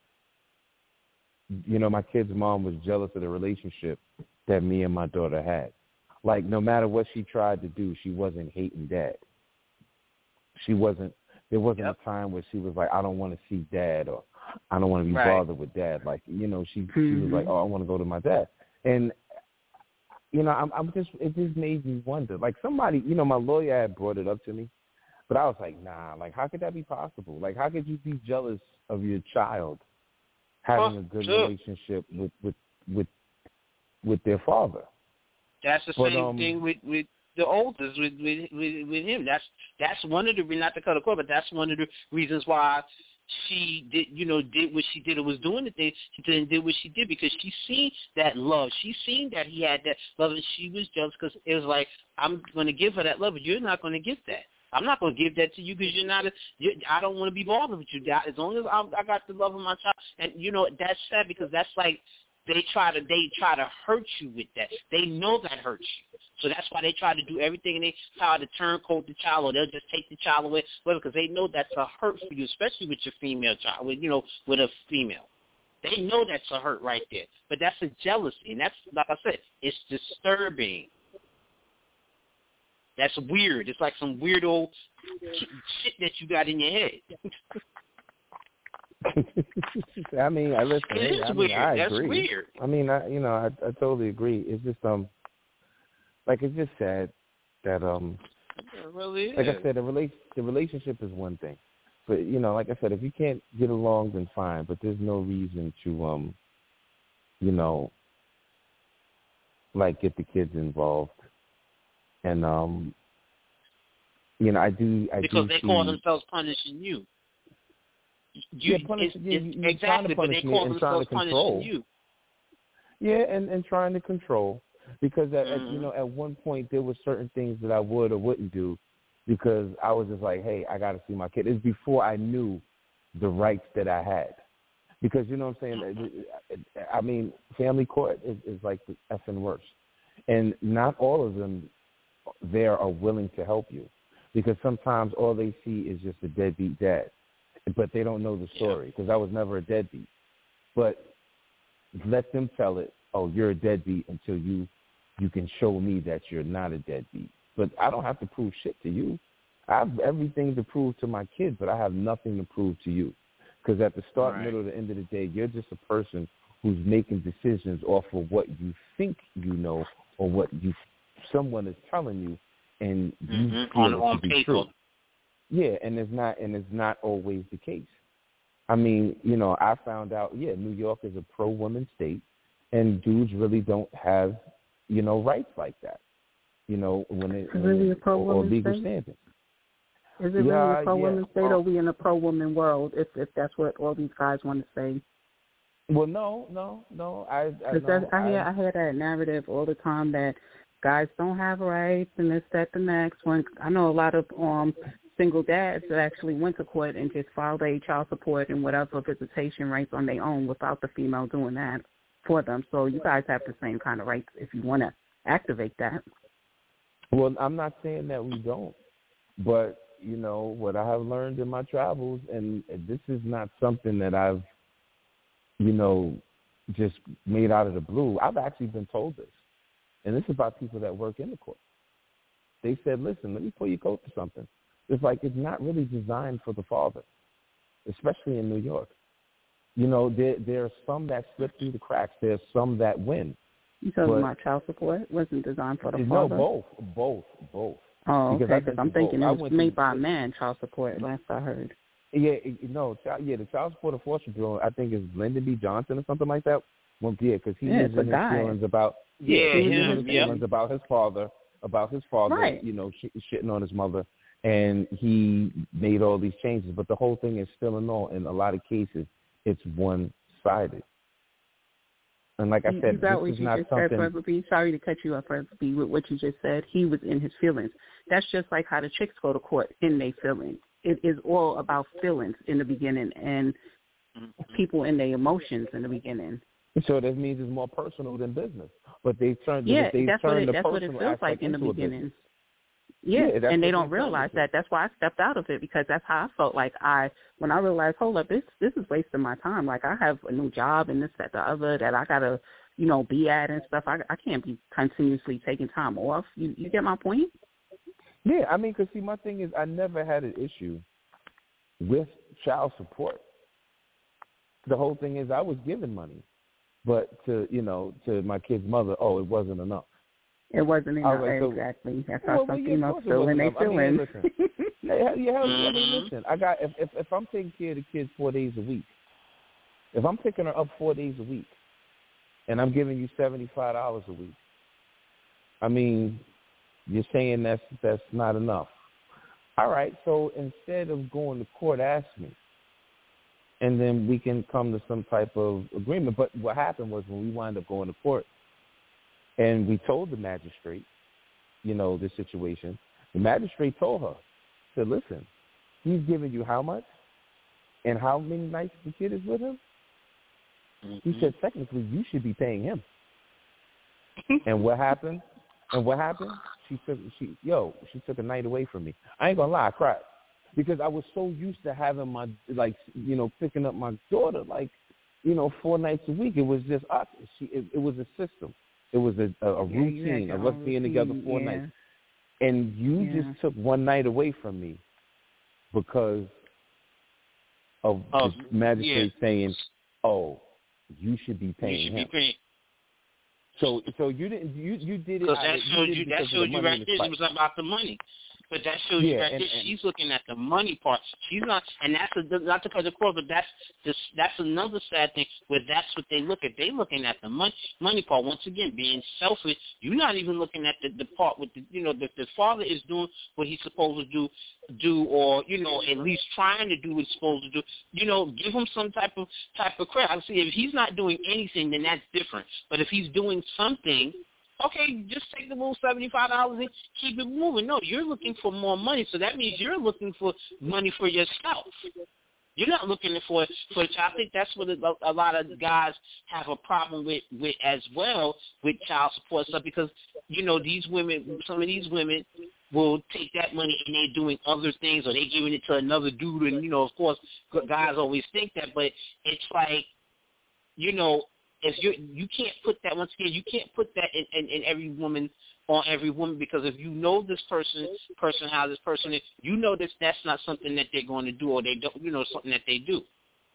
you know, my kid's mom was jealous of the relationship that me and my daughter had. Like, no matter what she tried to do, she wasn't hating dad. She wasn't. There wasn't yep. a time where she was like, I don't want to see dad, or I don't want to be right. bothered with dad. Like, you know, she mm-hmm. she was like, oh, I want to go to my dad. And you know, I'm, I'm just it just made me wonder. Like somebody, you know, my lawyer had brought it up to me, but I was like, nah. Like, how could that be possible? Like, how could you be jealous of your child having oh, a good sure. relationship with with with with their father? That's the but, same um, thing with, with the oldest with, with with with him. That's that's one of the not to cut a cord, but that's one of the reasons why she did, you know, did what she did or was doing the thing she did, did what she did, because she seen that love. She seen that he had that love, and she was jealous because it was like, I'm going to give her that love, but you're not going to get that. I'm not going to give that to you because you're not. A, you're, I don't want to be bothered with you. As long as I'm, I got the love of my child, and you know that's sad because that's like. They try to they try to hurt you with that. They know that hurts you, so that's why they try to do everything. And they try to turncoat the child, or they'll just take the child away, because they know that's a hurt for you, especially with your female child. With you know, with a female, they know that's a hurt right there. But that's a jealousy, and that's like I said, it's disturbing. That's weird. It's like some weird old shit that you got in your head. I mean, I listen. It is I mean, weird. I That's agree. weird. I mean, I you know, I, I totally agree. It's just um, like it's just sad that um, it really is. like I said, the relation the relationship is one thing, but you know, like I said, if you can't get along, then fine. But there's no reason to um, you know, like get the kids involved, and um, you know, I do. I because do they see, call themselves punishing you. You, yeah, punish, it's, yeah, it's, you're exactly, trying to but they punish me call and trying themselves to control. punishing you. Yeah, and, and trying to control, because at, mm-hmm. at you know at one point there were certain things that I would or wouldn't do, because I was just like, hey, I got to see my kid. It's before I knew the rights that I had, because you know what I'm saying. I mean, family court is, is like the effing worst, and not all of them there are willing to help you, because sometimes all they see is just a deadbeat dad. But they don't know the story, because I was never a deadbeat. But let them tell it, oh, you're a deadbeat until you you can show me that you're not a deadbeat. But I don't have to prove shit to you. I have everything to prove to my kids, but I have nothing to prove to you. Because at the start, right. middle, or the end of the day, you're just a person who's making decisions off of what you think you know, or what you someone is telling you, and you mm-hmm. feel on, it on to be paper. true. Yeah, and it's not, and it's not always the case. I mean, you know, I found out, yeah, New York is a pro-woman state, and dudes really don't have, you know, rights like that. You know, when it when really it, a pro-woman or legal state? standing. Is it yeah, really a pro-woman yeah. state, or are we in a pro-woman world? If if that's what all these guys want to say. Well, no, no, no. I I, Because no, I hear I, I hear that narrative all the time that guys don't have rights and this, that, the next. When I know a lot of um. single dads that actually went to court and just filed a child support and whatever visitation rights on their own without the female doing that for them. So you guys have the same kind of rights if you want to activate that. Well, I'm not saying that we don't, but, you know, what I have learned in my travels, and this is not something that I've, you know, just made out of the blue. I've actually been told this, and this is about people that work in the court. They said, listen, let me pull your coat to something. It's like it's not really designed for the father, especially in New York. You know, there there are some that slip through the cracks. There's some that win. You talking about child support? Wasn't designed for the no, father? No, both, both, both. Oh, because okay, because I'm thinking both. it was made by a man, child support, last I heard. Yeah, no, yeah, the Child Support Enforcement Bureau, I think, is Lyndon B. Johnson or something like that. Well, yeah, because he yeah, was in his guy. feelings about, yeah, yeah, he was him, in his yep. feelings about his father, about his father, right. you know, sh- shitting on his mother. And he made all these changes, but the whole thing is still in all. In a lot of cases, it's one-sided. And like I said, you got this what is you not just something. said, Brother B. Sorry to cut you off, Brother B. With what you just said, he was in his feelings. That's just like how the chicks go to court in their feelings. It is all about feelings in the beginning and people in their emotions in the beginning. So that means it's more personal than business. But they turn, yeah, they that's turn what it, the that's what it personal feels like aspect in the into a beginning. business. Yeah, Yeah, and they what don't they're realize trying that. That's why I stepped out of it, because that's how I felt like I, when I realized, hold up, this this is wasting my time. Like, I have a new job and this, that, the other that I got to, you know, be at and stuff. I, I can't be continuously taking time off. You, you get my point? Yeah, I mean, because see, my thing is, I never had an issue with child support. The whole thing is, I was giving money, but to you know, to my kid's mother, oh, it wasn't enough. It wasn't enough, like, so, exactly. That's how well, some yeah, females feel when they feel I in. mean, listen, yeah, yeah, I mean, listen. I got if, if if I'm taking care of the kids four days a week, if I'm picking her up four days a week, and I'm giving you seventy-five dollars a week, I mean, you're saying that's that's not enough. All right, so instead of going to court, ask me, and then we can come to some type of agreement. But what happened was when we wound up going to court, and we told the magistrate, you know, the situation, the magistrate told her, said, listen, he's giving you how much and how many nights the kid is with him? Mm-hmm. He said, technically, you should be paying him. And what happened? And what happened? She took, she, yo, she took a night away from me. I ain't going to lie, I cried. Because I was so used to having my, like, you know, picking up my daughter, like, you know, four nights a week. It was just us. She, it, it was a system. It was a, a, a yeah, routine of us being together four yeah. nights. And you yeah. just took one night away from me because of oh, the magistrate yeah. saying, oh, you should be paying you should him. Be paying. So so you didn't you you did it. Because that showed you, you, it that showed you right there. It was about the money. But that shows yeah, you right and, there. and, She's looking at the money part. She's not, and that's a, not to cut the cord, but that's this, that's another sad thing where that's what they look at. They looking at the money money part. Once again, being selfish. You're not even looking at the, the part with the, you know, the, the father is doing what he's supposed to do, do, or you know, at least trying to do what he's supposed to do. You know, give him some type of type of credit. I see if he's not doing anything, then that's different. But if he's doing something. Okay, just take the little seventy-five dollars and keep it moving. No, you're looking for more money, so that means you're looking for money for yourself. You're not looking for for. I think that's what a, a lot of guys have a problem with, with as well with child support stuff because you know these women, some of these women will take that money and they're doing other things or they're giving it to another dude, and you know, of course, guys always think that, but it's like, you know. If you you can't put that once again, you can't put that in, in, in every woman on every woman because if you know this person person how this person is, you know that that's not something that they're going to do or they don't you know something that they do.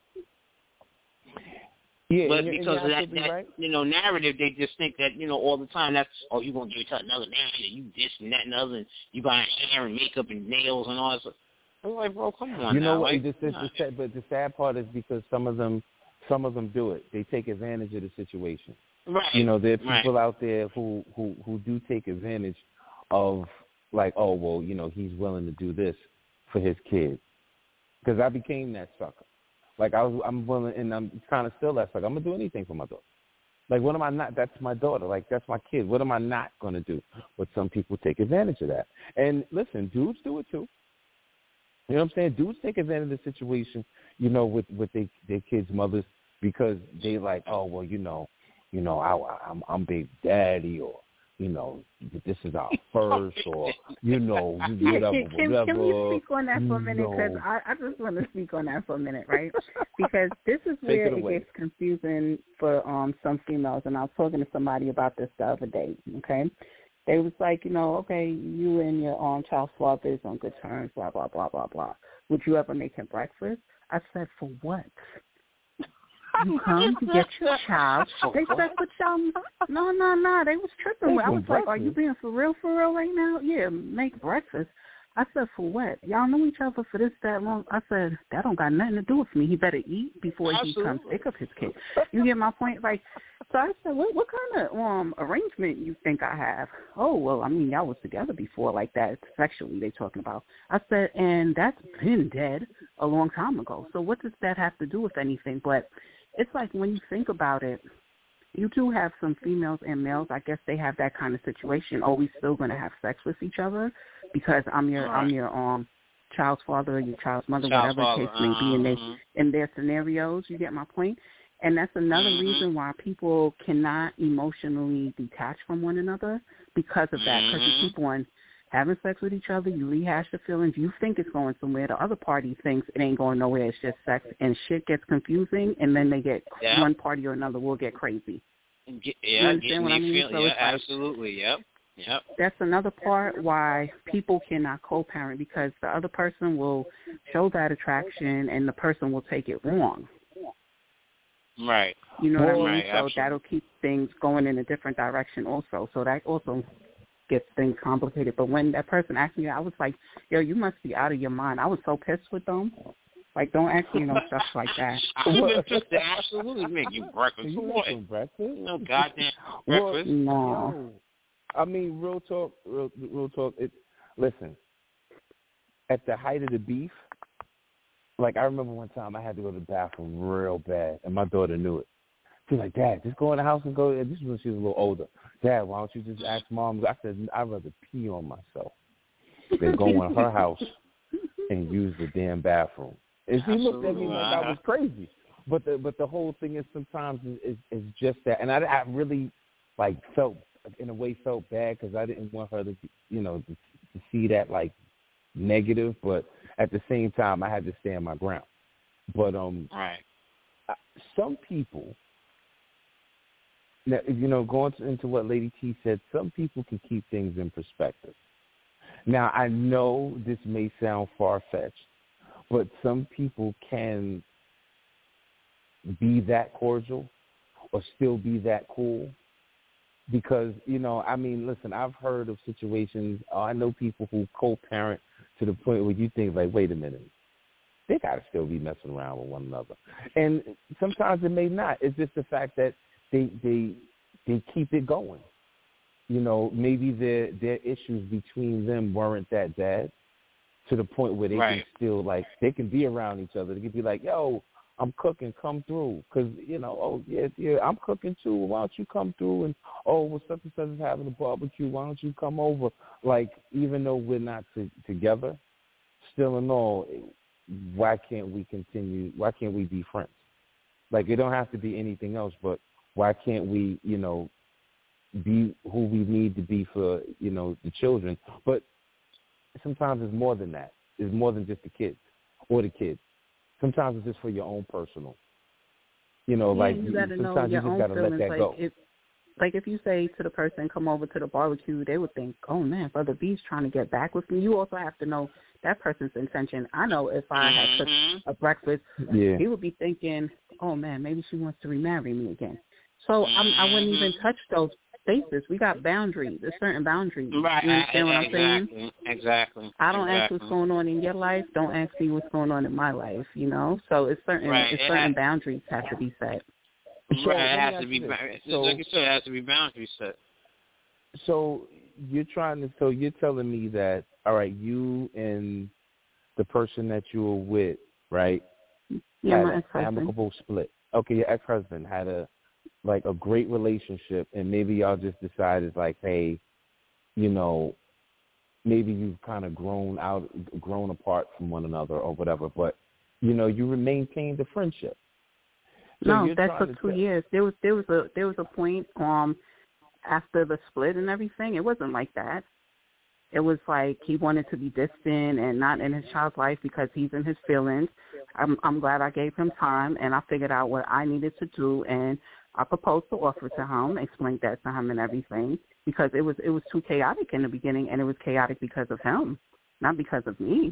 Yeah, but and you're, because and of that, that right. you know narrative, they just think that you know all the time that's oh you're gonna give it to another man and you this and that and other and you buying hair and makeup and nails and all that stuff. I'm like, bro, come on you now. know what? Like, this, this, the sad, but the sad part is because some of them. Some of them do it. They take advantage of the situation. Right. You know, there are people right. out there who, who, who do take advantage of, like, oh, well, you know, he's willing to do this for his kid. Because I became that sucker. Like, I was, I'm willing, and I'm kind of still that sucker. I'm going to do anything for my daughter. Like, what am I not? That's my daughter. Like, that's my kid. What am I not going to do? But some people take advantage of that. And listen, dudes do it too. You know what I'm saying? Dudes take advantage of the situation, you know, with, with their, their kids' mothers because they like, oh, well, you know, you know, I, I'm, I'm Big Daddy or, you know, this is our first or, you know, whatever, can, can, whatever. Can we speak on that for a minute? Because know. I, I just want to speak on that for a minute, right? Because this is where it, it gets confusing for um some females. And I was talking to somebody about this the other day, okay? They was like, you know, okay, you and your um, child's father is on good terms, blah, blah, blah, blah, blah. Would you ever make him breakfast? I said, for what? You come to get your child. They said, but y'all, no, no, no. They was tripping. I was like, are you being for real, for real right now? Yeah, make breakfast. I said, for what? Y'all know each other for this, that long? I said, that don't got nothing to do with me. He better eat before Absolutely. He comes pick up his kid. You get my point? Like, so I said, what, what kind of um arrangement you think I have? Oh, well, I mean, y'all was together before like that. Sexually, they talking about. I said, and that's been dead a long time ago. So what does that have to do with anything? But it's like when you think about it, you do have some females and males. I guess they have that kind of situation. Are we still going to have sex with each other because I'm your right. I'm your um child's father or your child's mother, child's whatever father. The case may uh-huh. be in their in their scenarios? You get my point? And that's another mm-hmm. reason why people cannot emotionally detach from one another because of that. Because mm-hmm. you keep on having sex with each other, you rehash the feelings, you think it's going somewhere, the other party thinks it ain't going nowhere, it's just sex, and shit gets confusing, and then they get, yeah. one party or another will get crazy. Get, yeah, you understand what I mean? Feel, so yeah, it's like, absolutely, yep. Yep. That's another part why people cannot co-parent, because the other person will show that attraction and the person will take it wrong. Right. You know well, what I mean? right, So absolutely. that'll keep things going in a different direction also. So that also gets things complicated. But when that person asked me, I was like, yo, you must be out of your mind. I was so pissed with them. Like, don't ask me no stuff like that. I would have took the absolutely make you breakfast. You What? some breakfast? No goddamn well, breakfast. No. Yo, I mean, real talk, real, real talk. It, listen, at the height of the beef, like I remember one time I had to go to the bathroom real bad, and my daughter knew it. She was like, Dad, just go in the house and go. This was when she was a little older. Dad, why don't you just ask Mom? I said, I'd rather pee on myself than go in her house and use the damn bathroom. And she looked at me like I was crazy. But the but the whole thing is sometimes is is, is just that. And I, I really like felt in a way felt bad because I didn't want her to you know to, to see that like negative. But at the same time, I had to stand my ground. But um, right. some people. Now, you know, going into what Lady T said, some people can keep things in perspective. Now, I know this may sound far-fetched, but some people can be that cordial or still be that cool because, you know, I mean, listen, I've heard of situations, uh, I know people who co-parent to the point where you think, like, wait a minute, they got to still be messing around with one another. And sometimes it may not. It's just the fact that they they they keep it going. You know, maybe their their issues between them weren't that bad to the point where they right. can still, like, they can be around each other. They can be like, yo, I'm cooking, come through. Because, you know, oh, yeah, yeah, I'm cooking too. Why don't you come through? And, oh, well, such and such is having a barbecue. Why don't you come over? Like, even though we're not to, together, still in all, why can't we continue? Why can't we be friends? Like, it don't have to be anything else, but why can't we, you know, be who we need to be for, you know, the children? But sometimes it's more than that. It's more than just the kids or the kids. Sometimes it's just for your own personal. You know, yeah, like you gotta know sometimes your you just own got to let feelings. that like go. If, like if you say to the person, come over to the barbecue, they would think, oh, man, Brother B's trying to get back with me. You also have to know that person's intention. I know if I had took a breakfast, yeah. he would be thinking, oh, man, maybe she wants to remarry me again. So I'm, I wouldn't even touch those spaces. We got boundaries. There's certain boundaries. Right. You understand what I'm exactly. saying? Exactly. I don't exactly. ask what's going on in your life. Don't ask me what's going on in my life, you know? So it's certain, right. it's it certain has, boundaries have to be set. So right. It has to to be, so, like you said, it has to be boundaries set. So you're trying to, so you're telling me that, all right, you and the person that you were with, right, Yeah, had my an ex-husband. amicable split. Okay, your ex-husband had a, like, a great relationship, and maybe y'all just decided, like, hey, you know, maybe you've kind of grown out, grown apart from one another or whatever, but, you know, you maintained the friendship. So no, that took to two t- years. There was there was a there was a point um after the split and everything. It wasn't like that. It was like he wanted to be distant and not in his child's life because he's in his feelings. I'm I'm glad I gave him time and I figured out what I needed to do, and I proposed the offer to him, explained that to him and everything, because it was it was too chaotic in the beginning, and it was chaotic because of him, not because of me.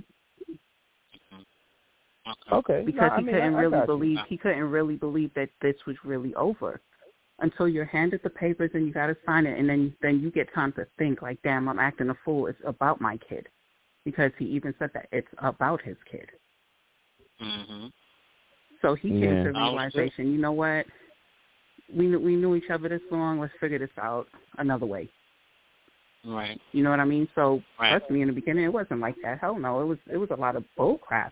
Okay. Because no, he I mean, couldn't I, I really got believe you. he couldn't really believe that this was really over until you're handed the papers and you got to sign it, and then then you get time to think like, damn, I'm acting a fool. It's about my kid, because he even said that it's about his kid. Mm-hmm. So he came Yeah. to the realization, you know what? We knew, we knew each other this long. Let's figure this out another way. Right. You know what I mean? So right. trust me, in the beginning, it wasn't like that. Hell no, it was it was a lot of bull crap.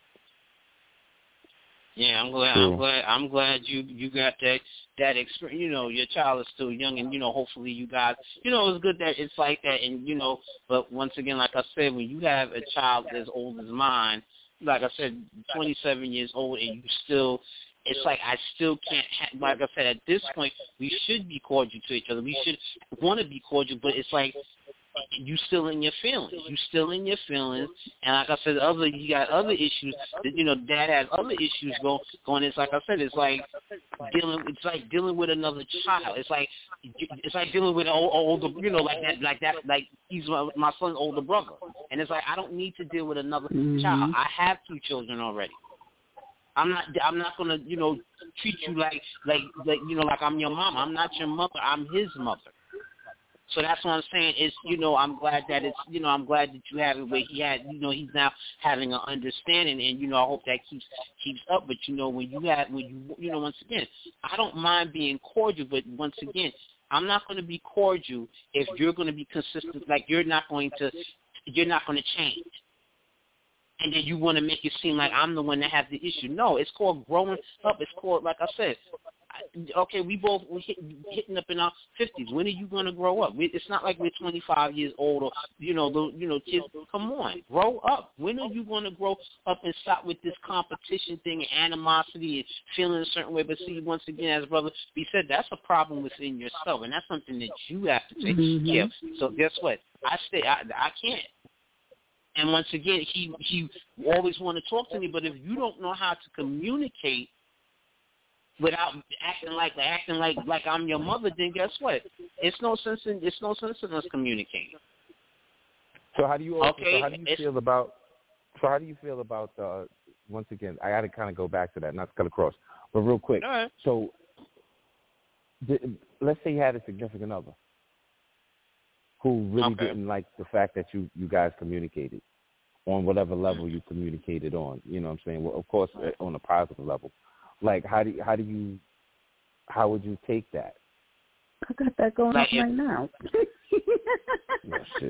Yeah, I'm glad. True. I'm glad. I'm glad you you got that that experience. You know, your child is still young, and you know, hopefully, you guys. You know, it's good that it's like that, and you know, but once again, like I said, when you have a child as old as mine, like I said, twenty-seven years old, and you still. It's like I still can't, ha- like I said, at this point, we should be cordial to each other. We should want to be cordial, but it's like you still in your feelings. You still in your feelings. And like I said, other you got other issues. That, you know, Dad has other issues go, going. It's like I said, it's like dealing. It's like dealing with another child. It's like it's like dealing with an old, older, you know, like that, like that, like he's my, my son's older brother. And it's like I don't need to deal with another mm-hmm. child. I have two children already. I'm not. I'm not gonna, you know, treat you like, like, like, you know, like I'm your mama. I'm not your mother. I'm his mother. So that's what I'm saying. Is, you know, I'm glad that it's, you know, I'm glad that you have it where he had, you know, he's now having an understanding, and you know, I hope that keeps keeps up. But you know, when you have, when you, you know, once again, I don't mind being cordial, but once again, I'm not going to be cordial if you're going to be consistent. Like you're not going to, you're not going to change. And then you want to make it seem like I'm the one that has the issue. No, it's called growing up. It's called, like I said, okay, we both we're hitting, hitting up in our fifties. When are you going to grow up? We, it's not like we're twenty-five years old or, you know, the, you know, kids. Come on, grow up. When are you going to grow up and stop with this competition thing and animosity and feeling a certain way? But see, once again, as Brother B said, that's a problem within yourself, and that's something that you have to take mm-hmm. care of. So guess what? I stay. I, I can't. And once again, he he always want to talk to me, but if you don't know how to communicate without acting like acting like like I'm your mother, then guess what? It's no sense in it's no sense in us communicating. So how do you also, okay? so how do you feel about so how do you feel about uh, once again? I got to kind of go back to that, not to cut across, but real quick. All right. So did, let's say you had a significant other who really okay. didn't like the fact that you, you guys communicated on whatever level you communicated on. You know what I'm saying? Well, of course, on a positive level. Like, how do you, how do you, how would you take that? I got that going like on right now. Oh, shit.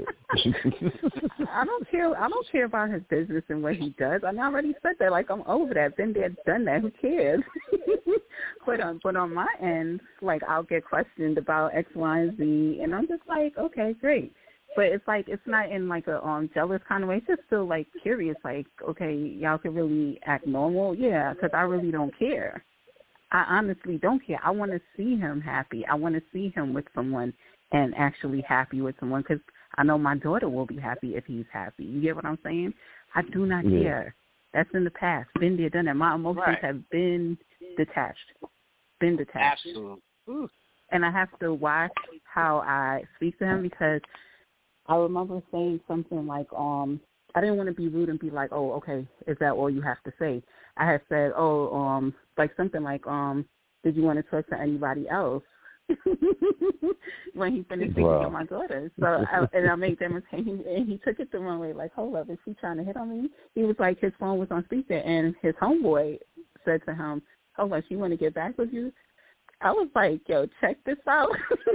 I don't care. I don't care about his business and what he does. I already said that. Like, I'm over that. Been there, done that. Who cares? but on, but on my end, like, I'll get questioned about X, Y, and Z, and I'm just like, okay, great. But it's like it's not in like a um jealous kind of way. It's just still like curious. Like, okay, y'all can really act normal, yeah, because I really don't care. I honestly don't care. I want to see him happy. I want to see him with someone and actually happy with someone because I know my daughter will be happy if he's happy. You get what I'm saying? I do not yeah. care. That's in the past. Been there, done that. My emotions right. have been detached. Been detached. Absolutely. Ooh. And I have to watch how I speak to him because I remember saying something like, um, I didn't want to be rude and be like, oh, okay, is that all you have to say? I had said, oh, um, like something like, um, did you want to talk to anybody else? When he finished speaking wow. to my daughter. So, I, and I made them, and he, and he took it the wrong way, like, hold up, is he trying to hit on me? He was like, his phone was on speaker, and his homeboy said to him, hold on, she want to get back with you? I was like, yo, check this out.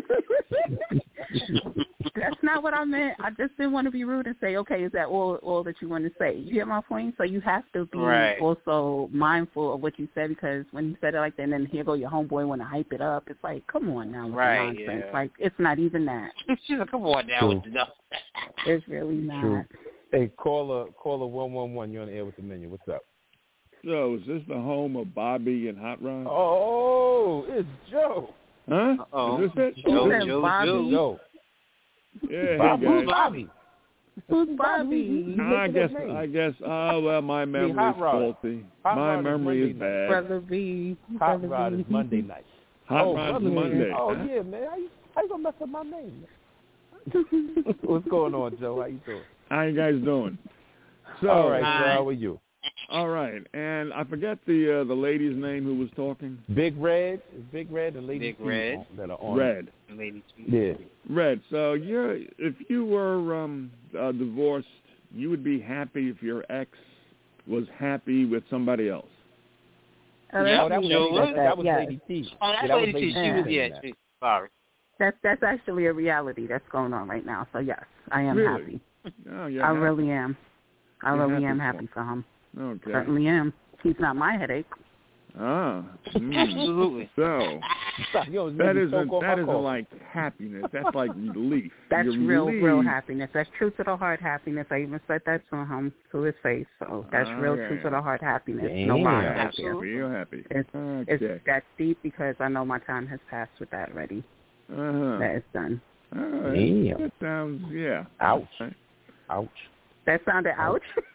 That's not what I meant. I just didn't want to be rude and say, okay, is that all all that you want to say? You get my point? So you have to be right. also mindful of what you said because when you said it like that and then here go your homeboy want to hype it up, it's like, come on now with right, the nonsense. Yeah. Like, it's not even that. She's like, come on now with the no. It's really not. True. Hey, caller, caller one one one, you're on the air with the menu. What's up? So, is this the home of Bobby and Hot Rod? Oh, it's Joe. Huh? Uh-oh. Is this it? Joe, Joe, Joe, Bobby. Joe. Joe. Yeah, Bobby. hey Who's Bobby? Who's Bobby? I guess, I guess, oh, well, my memory Hot is Rod. faulty. Hot my Rod memory is, is bad. Brother B. Hot Brother Rod B. is Monday night. Hot oh, Rod's Brother Monday. B. Oh, huh? yeah, man. How you, how you going to mess up my name? What's going on, Joe? How you doing? How you guys doing? So, all right, Hi. so how are you? All right, and I forget the uh, the lady's name who was talking. Big Red, Big Red, and Lady Big T Red. that are on. Red. Lady T. Yeah. Red. So you're if you were um, uh, divorced, you would be happy if your ex was happy with somebody else. Oh, Yeah, oh, that was, Joe that, that was yes. Lady T. Oh, that's yeah, that Lady was T. She was, yeah, that. she, sorry. That's that's actually a reality that's going on right now. So yes, I am Really? happy. Oh, you're I happy. really am. I You're really happy am for happy for him. Okay. Certainly am. He's not my headache. Ah. Mm. Absolutely. So Yo, that isn't that isn't call. like happiness. That's like relief. That's You're real, relieved. real happiness. That's true to the heart happiness. I even said that to him, to his face. So that's Oh, real yeah. true to the heart happiness. Damn. No lie Yeah, out there. real happy. It's, okay. it's that's deep because I know my time has passed with that already. Uh-huh. That is done. All right. Damn. That sounds yeah. Ouch. Okay. Ouch. That sounded ouch.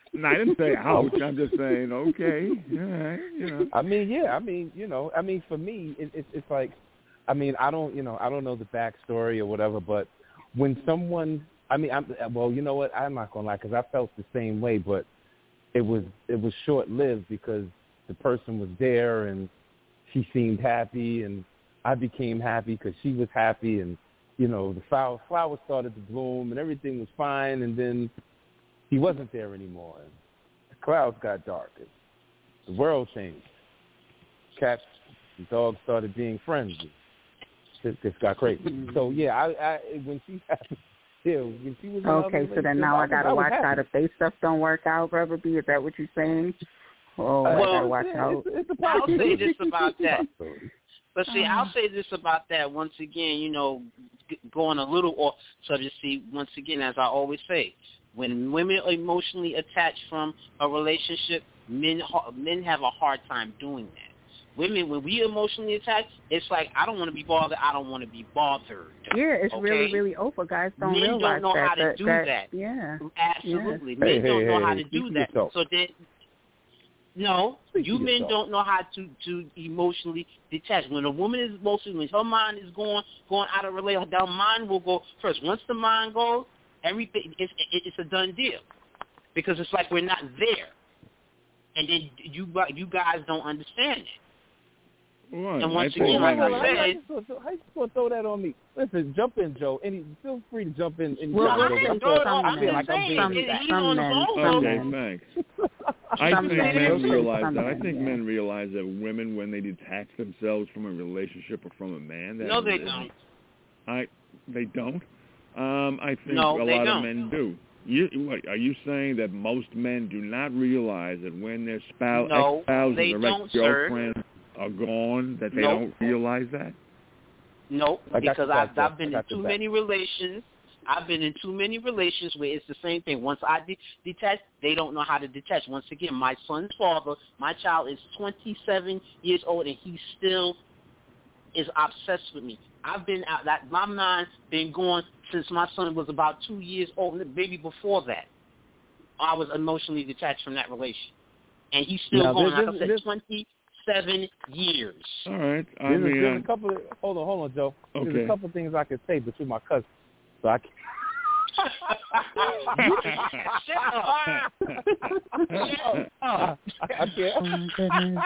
No, I didn't say ouch. I'm just saying, okay, all right, you know. I mean, yeah, I mean, you know, I mean, for me, it, it, it's like, I mean, I don't, you know, I don't know the backstory or whatever, but when someone, I mean, I'm, well, you know what, I'm not gonna lie, because I felt the same way, but it was it was short lived because the person was there and she seemed happy, and I became happy because she was happy, and you know, the flower, flowers started to bloom and everything was fine, and then he wasn't there anymore. And the clouds got dark. And the world changed. Cats and dogs started being friends. It just got crazy. So yeah, I, I when she yeah, when she was okay. So then now I, I gotta watch out if they stuff don't work out, Brother B. Is that what you're saying? Oh, well, I gotta watch yeah, out. It's, it's I'll say this about that. But see, I'll say this about that once again, you know, g- going a little off subject. See, once again, as I always say, when women are emotionally attached from a relationship, men men have a hard time doing that. Women, when we emotionally attached, it's like, I don't want to be bothered, I don't want to be bothered. Yeah, it's okay? really, really over. Guys don't men realize don't know that, how to that, do that, that. Yeah. Absolutely. Yes. Men hey, don't hey, know hey, how to do that. Yourself. So then, no, Speak you men yourself. don't know how to, to emotionally detach. When a woman is emotionally, when her mind is going going out of relationship, her mind will go first. Once the mind goes, everything it's, it's a done deal, because it's like we're not there, and then you you guys don't understand it. Right. And once I again, like I How said, you supposed to- how you supposed to throw that on me? Listen, jump in, Joe. Any, feel free to jump in. Any Well, time, well, Joe, but I I didn't feel- throw it I on. feel I'm just like I'm saying, being some- it- he's some on men, his some own. Okay, men. thanks. I Some think men, men some realize men, that. I think yeah. men realize that women, when they detach themselves from a relationship or from a man, that No, they that- don't. I they don't. Um, I think No, a they lot don't. of men do. You, what, are you saying that most men do not realize that when their spouse, No, ex-spouses they or don't, sir. ex-girlfriends are gone, that they Nope. don't realize that? Nope, I got because your back, I've, Joe. I've been I in got your too back. many relations. I've been in too many relations where it's the same thing. Once I de- detach, they don't know how to detach. Once again, my son's father, my child is twenty-seven years old, and he still is obsessed with me. I've been out. That my mind's been going since my son was about two years old, maybe before that. I was emotionally detached from that relation, and he's still Now, going. this- Like I said, this- twenty-seven years. All right. I There's, a, mean, there's I, a couple of, hold on, hold on, Joe. There's Okay. a couple of things I could say, but you're my cousin, so I can't. Shut up. Shut up. I can't. Oh, my goodness.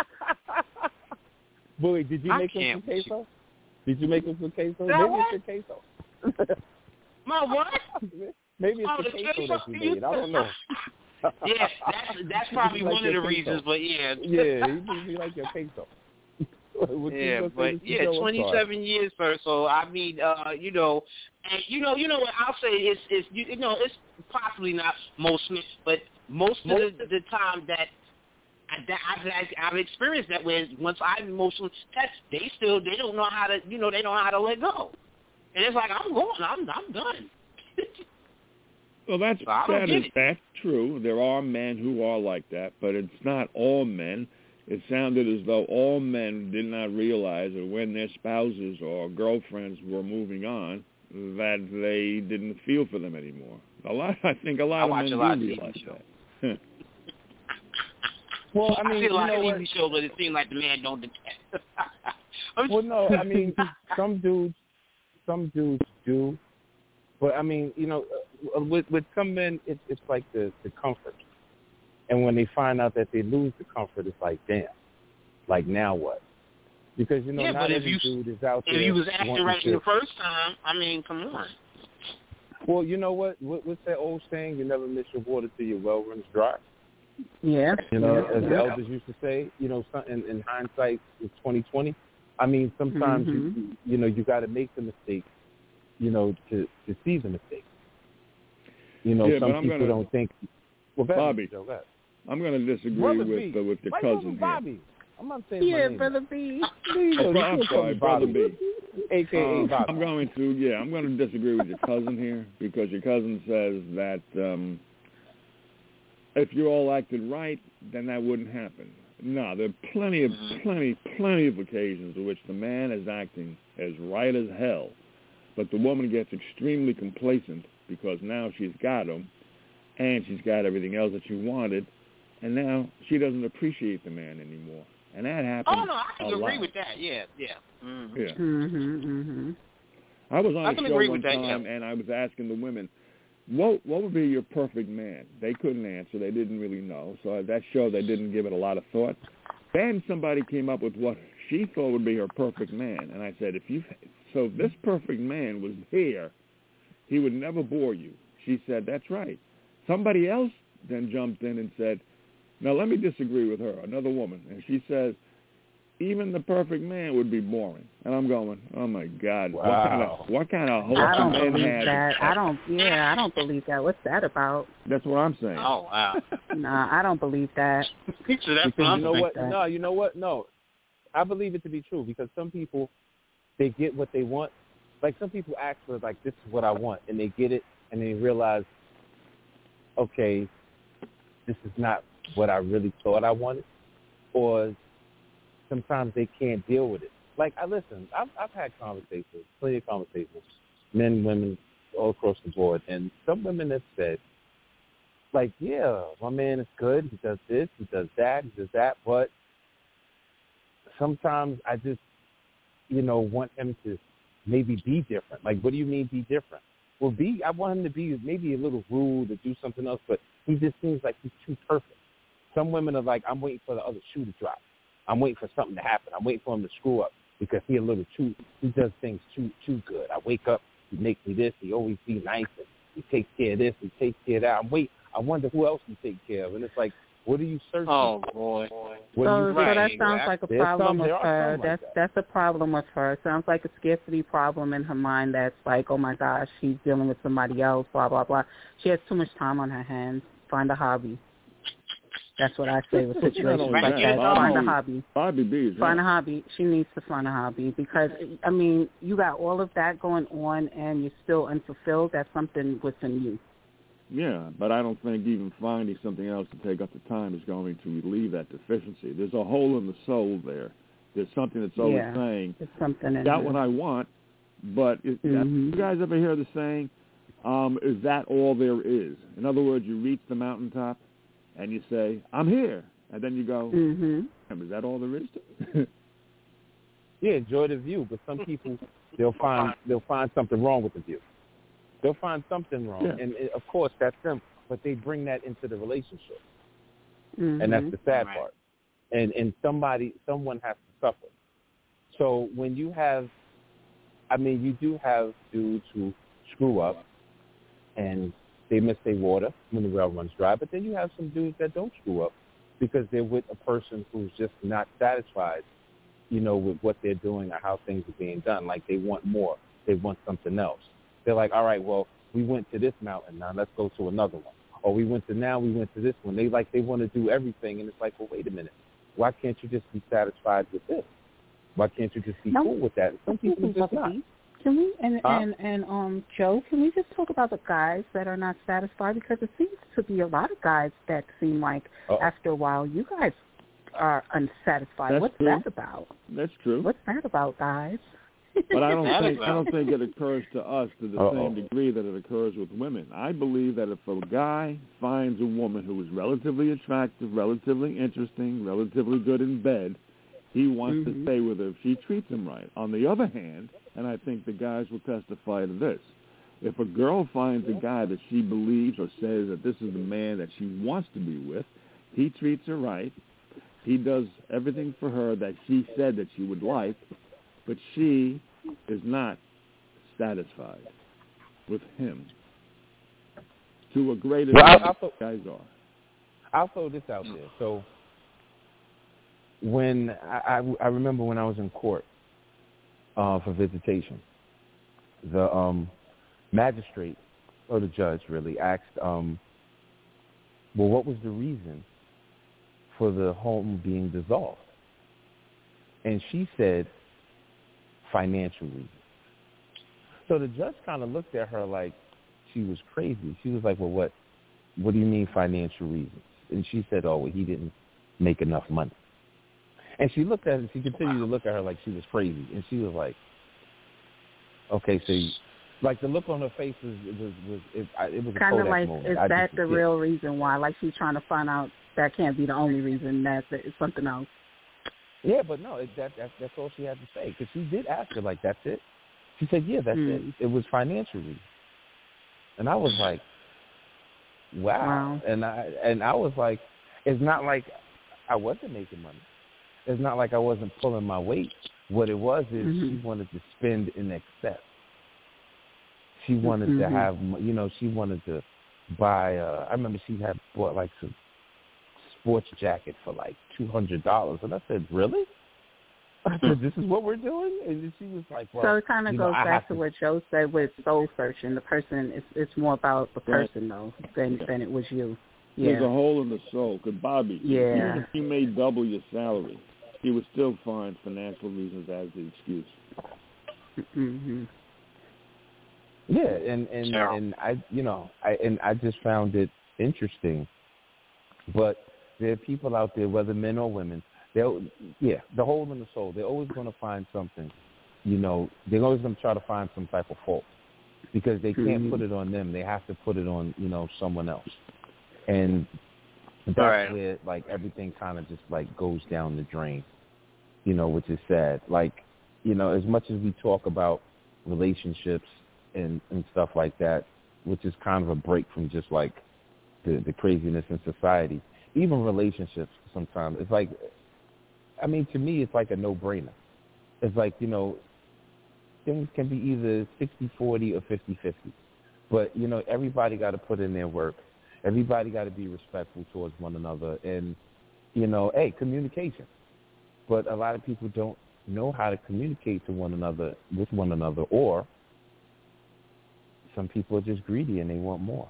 Boy, did you I make him can't some with queso? Did you make him some queso? That Maybe what? it's the queso. My what? Maybe it's Oh, the the queso queso? that you made. I don't know. Yeah, that's that's probably He like one of the your queso. reasons, but yeah. Yeah, he, he like your queso. What you Yeah, gonna say, but Mister yeah, Joe? I'm sorry. twenty-seven years, sir. So I mean, uh, you know, and you know, you know what I'll say is, is you, you know, it's possibly not most men, but most of the, the time that I, that I've, I've experienced that when once I'm emotionally attached, they still they don't know how to, you know, they don't know how to let go, and it's like I'm going, I'm I'm done. well, that's So I don't that get is it. that's true. There are men who are like that, but it's not all men. It sounded as though all men did not realize that when their spouses or girlfriends were moving on, that they didn't feel for them anymore. A lot, I think, a lot I of watch men a lot do of T V realize shows. that. Well, I I, mean, see a you lot know of what? T V shows, but it seems like the man don't detect. I'm Well, no, I mean, some dudes, some dudes do, but I mean, you know, uh, with with some men, it, it's like the the comfort, and when they find out that they lose the comfort, it's like, damn, like now what? Because you know, Yeah, not but if every you- dude is out there. If you was acting wanting right to, the first time, I mean, come on. Well, you know what? what? What's that old saying? You never miss your water till your well runs dry. Yeah. You know, yeah, as the yeah. elders used to say, you know, some- in, in hindsight, it's twenty twenty. I mean, sometimes Mhm. you you know you got to make the mistake, you know, to to see the mistake. You know, Yeah, but some I'm people gonna- don't think. Well, go ahead, Bobby. Joe, go ahead. I'm going to disagree Brother with B. uh, with your Why you cousin calling here. Bobby? I'm not saying my Yeah, name. Brother B. Please, Oh, Joe, bro- you I'm can call sorry, me Brother Bobby, B. A K A Um, Bobby. I'm going to, yeah, I'm going to disagree with your cousin here because your cousin says that um, if you all acted right, then that wouldn't happen. No, there are plenty of, plenty, plenty of occasions in which the man is acting as right as hell, but the woman gets extremely complacent because now she's got him, and she's got everything else that you wanted, and now she doesn't appreciate the man anymore. And that happens Oh, no, I can a agree lot. with that. Yeah, yeah. Mm-hmm. Yeah. Mhm, mhm. I was on I a can show agree one with that, time, yeah. and I was asking the women, what what would be your perfect man? They couldn't answer. They didn't really know. So at that show, they didn't give it a lot of thought. Then somebody came up with what she thought would be her perfect man. And I said, if you, so if this perfect man was here, he would never bore you. She said, that's right. Somebody else then jumped in and said, now let me disagree with her, another woman. And she says, even the perfect man would be boring. And I'm going, oh my God, Wow. what kind of what kind of hope I do don't men believe have? that. I don't. Yeah, I don't believe that. What's that about? That's what I'm saying. Oh, wow. Nah, I don't believe that. Picture that. Because you know I'm what? that. No, you know what? No, I believe it to be true because some people, they get what they want. Like some people ask for like, this is what I want, and they get it, and they realize, okay, this is not what I really thought I wanted, or sometimes they can't deal with it. Like, I listen, I've, I've had conversations, plenty of conversations, men, women, all across the board, and some women have said, like, yeah, my man is good, he does this, he does that, he does that, but sometimes I just, you know, want him to maybe be different. Like, what do you mean be different? Well, be, I want him to be maybe a little rude or do something else, but he just seems like he's too perfect. Some women are like, I'm waiting for the other shoe to drop. I'm waiting for something to happen. I'm waiting for him to screw up because he a little too, he does things too too good. I wake up, he makes me this, he always be nice, and he takes care of this, he takes care of that. I'm wait, I wonder who else he takes care of. And it's like, what are you searching Oh, for? boy. What So, are you so that right, sounds like a There's problem some- with there are her. some like That's that. that's a problem with her. Sounds like a scarcity problem in her mind. That's like, oh my gosh, she's dealing with somebody else. Blah blah blah. She has too much time on her hands. Find a hobby. That's what I say with Not situations only like that, that. Bobby Find a B. hobby. Bobby B is Find a right. hobby. She needs to find a hobby because, I mean, you got all of that going on and you're still unfulfilled. That's something within you. Yeah, but I don't think even finding something else to take up the time is going to relieve that deficiency. There's a hole in the soul there. There's something that's always Yeah. saying, It's something in got her. what I want, but it, Mhm. you guys ever hear the saying, um, is that all there is? In other words, you reach the mountaintop and you say, I'm here. And then you go, Mhm. is that all there is to it? Yeah, enjoy the view, but some people, they'll find they'll find something wrong with the view. They'll find something wrong, Yeah. and it, of course that's them. But they bring that into the relationship, Mhm. and that's the sad Right. part. And and somebody, someone has to suffer. So when you have, I mean, you do have dudes who screw up, and they miss their water when the well runs dry. But then you have some dudes that don't screw up because they're with a person who's just not satisfied, you know, with what they're doing or how things are being done. Like they want more. They want something else. They're like, all right, well, we went to this mountain. Now let's go to another one. Or we went to now we went to this one. They like they want to do everything, and it's like, well, wait a minute. Why can't you just be satisfied with this? Why can't you just be No. cool with that? And some people are just not. Can we and Huh? and and um Joe? Can we just talk about the guys that are not satisfied? Because it seems to be a lot of guys that seem like Uh-oh. after a while you guys are unsatisfied. That's What's true. that about? That's true. What's that about, guys? But I don't That think is I don't think it occurs to us to the Uh-oh. same degree that it occurs with women. I believe that if a guy finds a woman who is relatively attractive, relatively interesting, relatively good in bed, he wants Mhm. to stay with her if she treats him right. On the other hand, and I think the guys will testify to this, if a girl finds a guy that she believes or says that this is the man that she wants to be with, he treats her right, he does everything for her that she said that she would like, but she is not satisfied with him to a greater Well, extent I- I than thought- guys are. I'll throw this out there. So when I, I, I remember when I was in court uh, for visitation, the um, magistrate or the judge really asked, um, well, what was the reason for the home being dissolved? And she said financial reasons. So the judge kind of looked at her like she was crazy. She was like, well, what, what do you mean financial reasons? And she said, oh, well, he didn't make enough money. And she looked at her, she continued to look at her like she was crazy. And she was like, okay, so Like the look on her face was was was it, it was kind a of Kodak like, moment. is I that just, the yeah. real reason why? Like she's trying to find out that can't be the only reason. That it's something else. Yeah, but no, it, that, that that's all she had to say because she did ask her like, "That's it." She said, "Yeah, that's mm. it. It was financial reason." And I was like, "Wow!" wow. And I and I was like, "It's not like I wasn't making money. It's not like I wasn't pulling my weight. What it was is mm-hmm. she wanted to spend in excess. She wanted mm-hmm. to have, you know, she wanted to buy. Uh, I remember she had bought like some sports jacket for like two hundred dollars, and I said, "Really?" I said, "This is what we're doing?" And she was like, "Well, so it kind of goes know, back to, to what Joe said with soul searching. The person, it's it's more about the person right. though than yeah. than it was you. Yeah. There's a hole in the soul. Because Bobby, yeah. even if you made double your salary, he would still find financial reasons as the excuse. Mm-hmm. Yeah, and and Sure. and I, you know, I and I just found it interesting. But there are people out there, whether men or women, they'll, yeah, the hole in the soul. They're always going to find something. You know, they're always going to try to find some type of fault because they can't mm-hmm. put it on them. They have to put it on, you know, someone else. And that's right. where like everything kind of just like goes down the drain. You know, which is sad. Like, you know, as much as we talk about relationships and, and stuff like that, which is kind of a break from just like the, the craziness in society, even relationships sometimes, it's like, I mean, to me, it's like a no-brainer. It's like, you know, things can be either sixty forty or fifty fifty. But, you know, everybody got to put in their work. Everybody got to be respectful towards one another. And, you know, hey, communication. But a lot of people don't know how to communicate to one another, with one another, or some people are just greedy and they want more.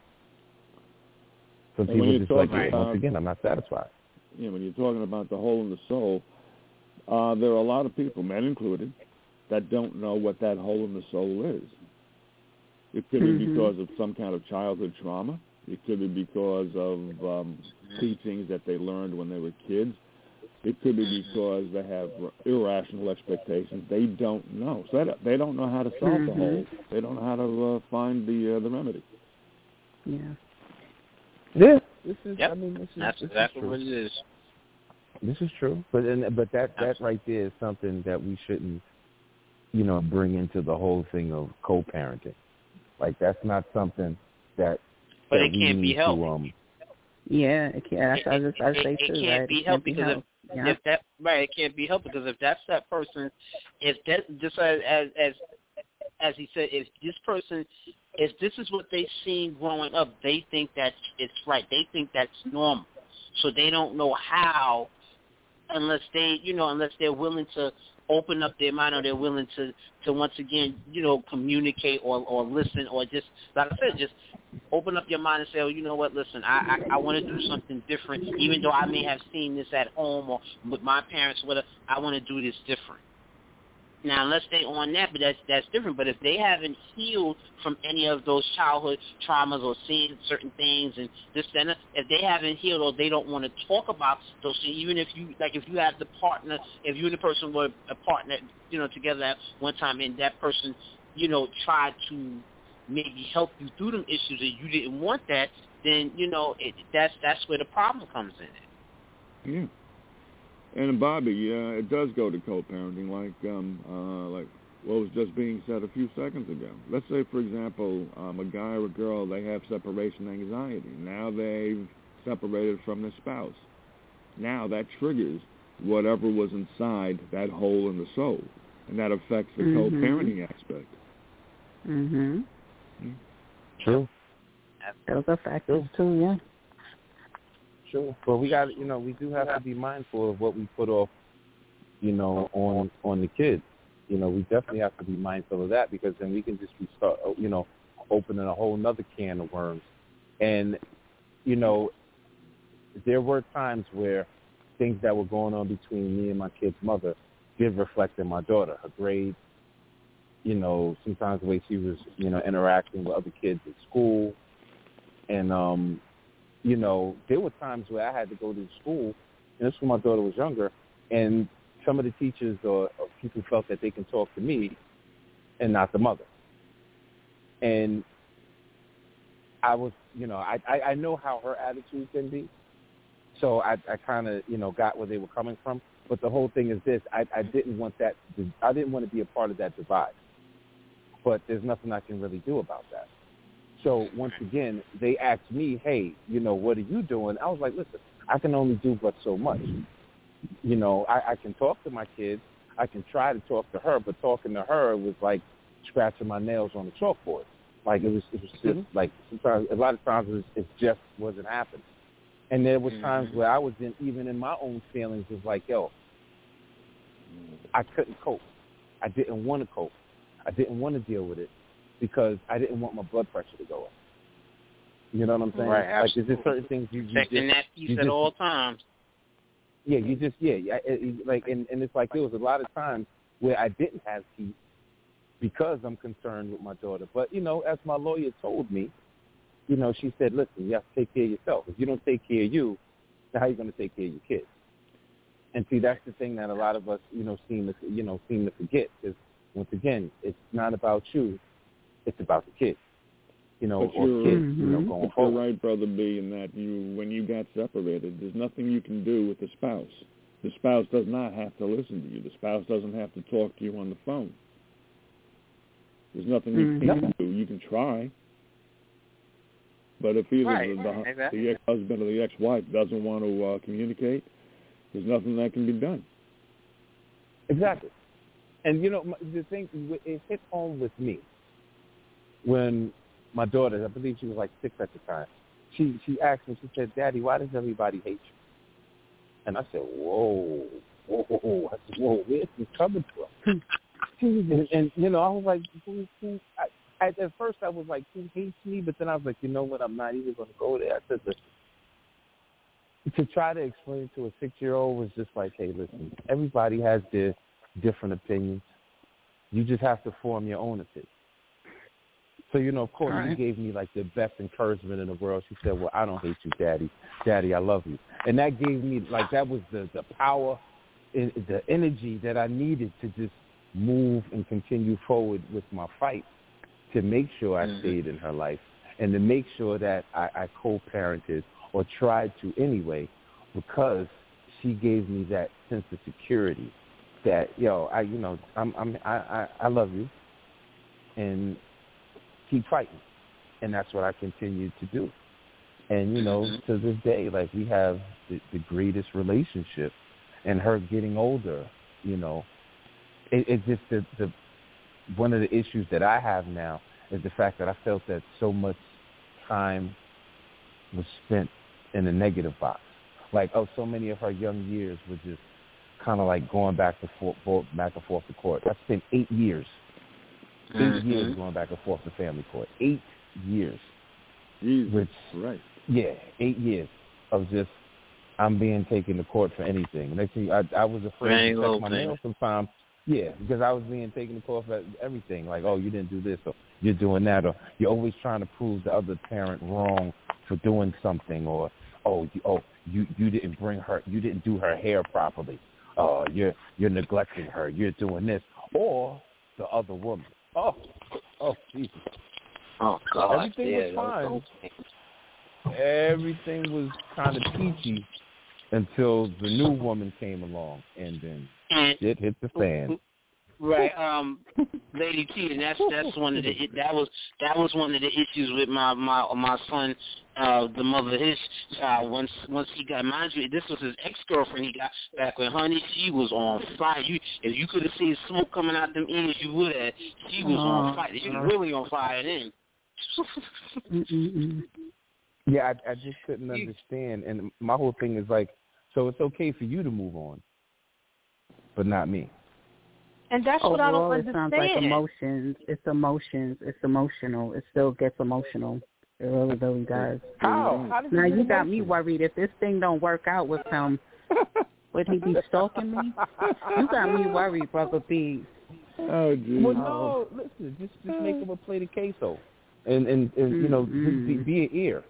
Some And people just like, about, once again, I'm not satisfied. You know, when you're talking about the hole in the soul, uh, there are a lot of people, men included, that don't know what that hole in the soul is. It could be mm-hmm. because of some kind of childhood trauma. It could be because of um, teachings that they learned when they were kids. It could be because they have irrational expectations. They don't know. So they, they don't know how to solve mm-hmm. the hole. They don't know how to uh, find the uh, the remedy. Yeah. Yeah. This is, Yep. I mean, this is, That's this exactly is what it is. This is true. But and, but that, that right there is something that we shouldn't, you know, bring into the whole thing of co-parenting. Like, that's not something that, But that it we can't need be helped. to, um, Yeah, it can't. That's what I was just I say it, too. it can't right? be It helped can't be because helped. if, Yeah. if that right, it can't be helped because if that's that person, if that just as as as, as he said, if this person, if this is what they've seen growing up, they think that it's right. They think that's normal, so they don't know how, unless they, you know, unless they're willing to open up their mind or they're willing to, to once again, you know, communicate or, or listen or just, like I said, just open up your mind and say, oh, you know what, listen, I, I, I want to do something different. Even though I may have seen this at home or with my parents or whatever, I want to do this different. Now, unless they on that, but that's that's different. But if they haven't healed from any of those childhood traumas or seeing certain things and this and that, if they haven't healed or they don't want to talk about those things, even if you like, if you have the partner, if you and the person were a partner, you know, together at one time, and that person, you know, tried to maybe help you through them issues and you didn't want that, then you know it, that's that's where the problem comes in. Yeah. And Bobby, uh, it does go to co-parenting, like um, uh, like what was just being said a few seconds ago. Let's say, for example, um, a guy or a girl, they have separation anxiety. Now they've separated from their spouse. Now that triggers whatever was inside that hole in the soul, and that affects the mm-hmm. co-parenting aspect. Mm-hmm. Mm-hmm. True. Those are factors too, yeah. Sure. But we got, you know, we do have to be mindful of what we put off, you know, on on the kids. You know, we definitely have to be mindful of that because then we can just be start, you know, opening a whole nother can of worms. And, you know, there were times where things that were going on between me and my kid's mother did reflect in my daughter, her grades, you know, sometimes the way she was, you know, interacting with other kids at school. And, um, you know, there were times where I had to go to school, and this was when my daughter was younger, and some of the teachers or, or people felt that they can talk to me and not the mother. And I was, you know, I, I, I know how her attitude can be. So I, I kind of, you know, got where they were coming from. But the whole thing is this, I, I didn't want that, I didn't want to be a part of that divide. But there's nothing I can really do about that. So once again, they asked me, hey, you know, what are you doing? I was like, listen, I can only do but so much. You know, I, I can talk to my kids. I can try to talk to her, but talking to her was like scratching my nails on the chalkboard. Like it was, it was just mm-hmm. like sometimes, a lot of times it, was, it just wasn't happening. And there was times mm-hmm. where I was in, even in my own feelings, was like, yo, I couldn't cope. I didn't want to cope. I didn't want to deal with it because I didn't want my blood pressure to go up. You know what I'm saying? Right. Like, there's just certain things you, you Checking just, that piece you at just, all times. Yeah, you just, yeah, yeah it, it, like, and, and it's like there was a lot of times where I didn't have peace because I'm concerned with my daughter. But, you know, as my lawyer told me, you know, she said, listen, you have to take care of yourself. If you don't take care of you, then how are you going to take care of your kids? And see, that's the thing that a lot of us, you know, seem to, you know, seem to forget is, once again, it's not about you, it's about the kids. You know, but or you're, kids, mm-hmm. you know, going but forward. You're right, Brother B, in that you, when you got separated, there's nothing you can do with the spouse. The spouse does not have to listen to you. The spouse doesn't have to talk to you on the phone. There's nothing you mm-hmm. can do. You can try. But if either right, the, the, exactly. the ex-husband or the ex-wife doesn't want to uh, communicate, there's nothing that can be done. Exactly. And, you know, the thing, it hit home with me when my daughter, I believe she was like six at the time, she she asked me, she said, Daddy, why does everybody hate you? And I said, whoa, whoa, whoa, whoa. I said, whoa, where's this coming from? and, and, you know, I was like, who, who, I, at first I was like, who hates me? But then I was like, you know what, I'm not even going to go there. I said, listen, to try to explain to a six-year-old was just like, hey, listen, everybody has their different opinions. You just have to form your own opinion. So, you know, of course, right. She gave me, like, the best encouragement in the world. She said, well, I don't hate you, Daddy. Daddy, I love you. And that gave me, like, that was the, the power, the energy that I needed to just move and continue forward with my fight to make sure I mm-hmm. stayed in her life and to make sure that I, I co-parented or tried to anyway, because she gave me that sense of security that, yo, I, you know, I'm, I'm, I, I, I love you, and keep fighting. And that's what I continue to do. And, you know, mm-hmm. to this day, like, we have the, the greatest relationship, and her getting older, you know, it, it's just the, the, one of the issues that I have now is the fact that I felt that so much time was spent in the negative box. Like, oh, so many of her young years were just kind of like going back and forth, back and forth to court. I spent eight years, eight mm-hmm. years going back and forth to family court. Eight years. Jesus. Which, right. Yeah, eight years of just, I'm being taken to court for anything. Next thing, I, I was afraid Very to check my mail sometimes. Yeah, because I was being taken to court for everything. Like, oh, you didn't do this, or you're doing that, or you're always trying to prove the other parent wrong for doing something, or oh, you, oh, you you didn't bring her, you didn't do her hair properly. Oh, you're you're neglecting her. You're doing this, or the other woman. Oh, oh, Jesus. Oh God. Everything yeah, was fine. Everything was kind of peachy until the new woman came along, and then and, shit hit the fan. Right, um, Lady T, and that's that's one of the that was that was one of the issues with my my my son, uh, the mother of his child. Once once he got, mind you, this was his ex girlfriend. He got back with Honey. She was on fire. You if you could have seen smoke coming out them ears, you would have. She was uh, on fire. She was really on fire then. Yeah, I, I just couldn't understand, and my whole thing is like, so it's okay for you to move on, but not me. And that's Overall, what I don't understand. It sounds like emotions. It's emotions. It's emotional. It still gets emotional. It really, really does. How? How does now you got emotional? me worried. If this thing don't work out with him, would he be stalking me? You got me worried, Brother B. Oh, geez. Well, no. Listen, just just make him a play the queso, and and, and mm-hmm. you know, just be, be an ear.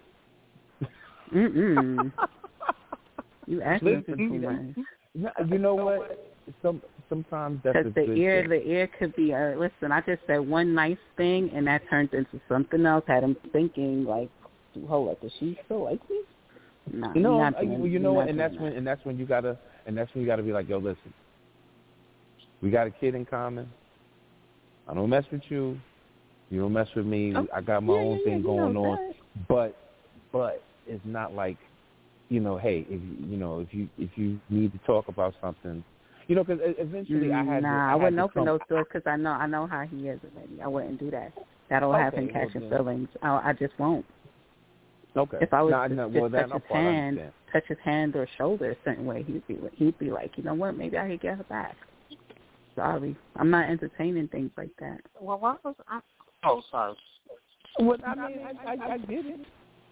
Mm-mm. You asking for too much. You know what? Some sometimes that's a the good ear, thing. the ear could be. Uh, listen, I just said one nice thing, and that turned into something else. Had him thinking like, hold up, does she still like me? No, you know, not uh, doing, you know, not and that's that. when, and that's when you gotta, and that's when you gotta be like, yo, listen, we got a kid in common. I don't mess with you. You don't mess with me. Oh, I got my yeah, own yeah, thing yeah, going you know on, that. but, but it's not like, you know, hey, if you know, if you if you need to talk about something, you know, because eventually mm, I had nah, to, I, I had wouldn't to open come, those doors because I know I know how he is already. I wouldn't do that. That'll have Okay, him well catching then. feelings. I, I just won't. Okay. If I was no, to no, just well, that touch his part I hand, understand. touch his hand or shoulder a certain way, he'd be he'd be like, you know what, maybe I could get her back. Sorry, I'm not entertaining things like that. Well, what was I? Oh, sorry. Well, I mean, I, I, I get it.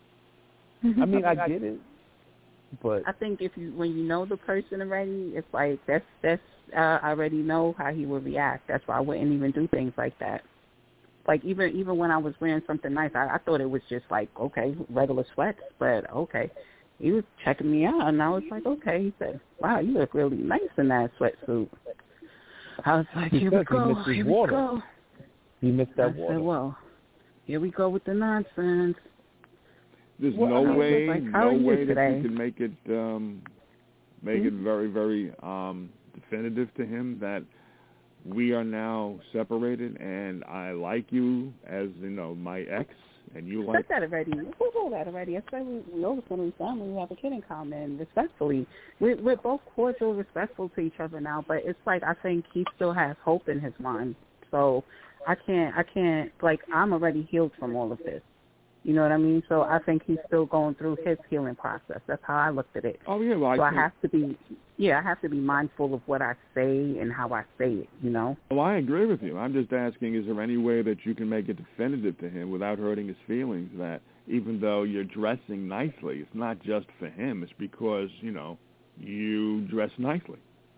I mean, I get it, but I think if you when you know the person already, it's like that's that's uh, I already know how he would react. That's why I wouldn't even do things like that. Like even even when I was wearing something nice, I, I thought it was just like okay, regular sweats, but okay. He was checking me out, and I was like, okay. He said, "Wow, you look really nice in that sweatsuit." I was like, "Here we go, here we go." He missed that I water. said, "Well, here we go with the nonsense." There's Well, no way, like, no you way that today? you can make it, um, make Hmm? it very, very um, definitive to him that we are now separated, and I like you as you know my ex, and you I like. said that already. We know that already. I said we, we always going to be family. We have a kid in common, respectfully. We're, we're both cordial, respectful to each other now. But it's like I think he still has hope in his mind. So I can't, I can't. Like I'm already healed from all of this. You know what I mean? So I think he's still going through his healing process. That's how I looked at it. Oh yeah, well I, so I think, have to be, yeah, I have to be mindful of what I say and how I say it. You know? well I agree with you. I'm just asking, is there any way that you can make it definitive to him without hurting his feelings? That even though you're dressing nicely, it's not just for him. It's because you know you dress nicely.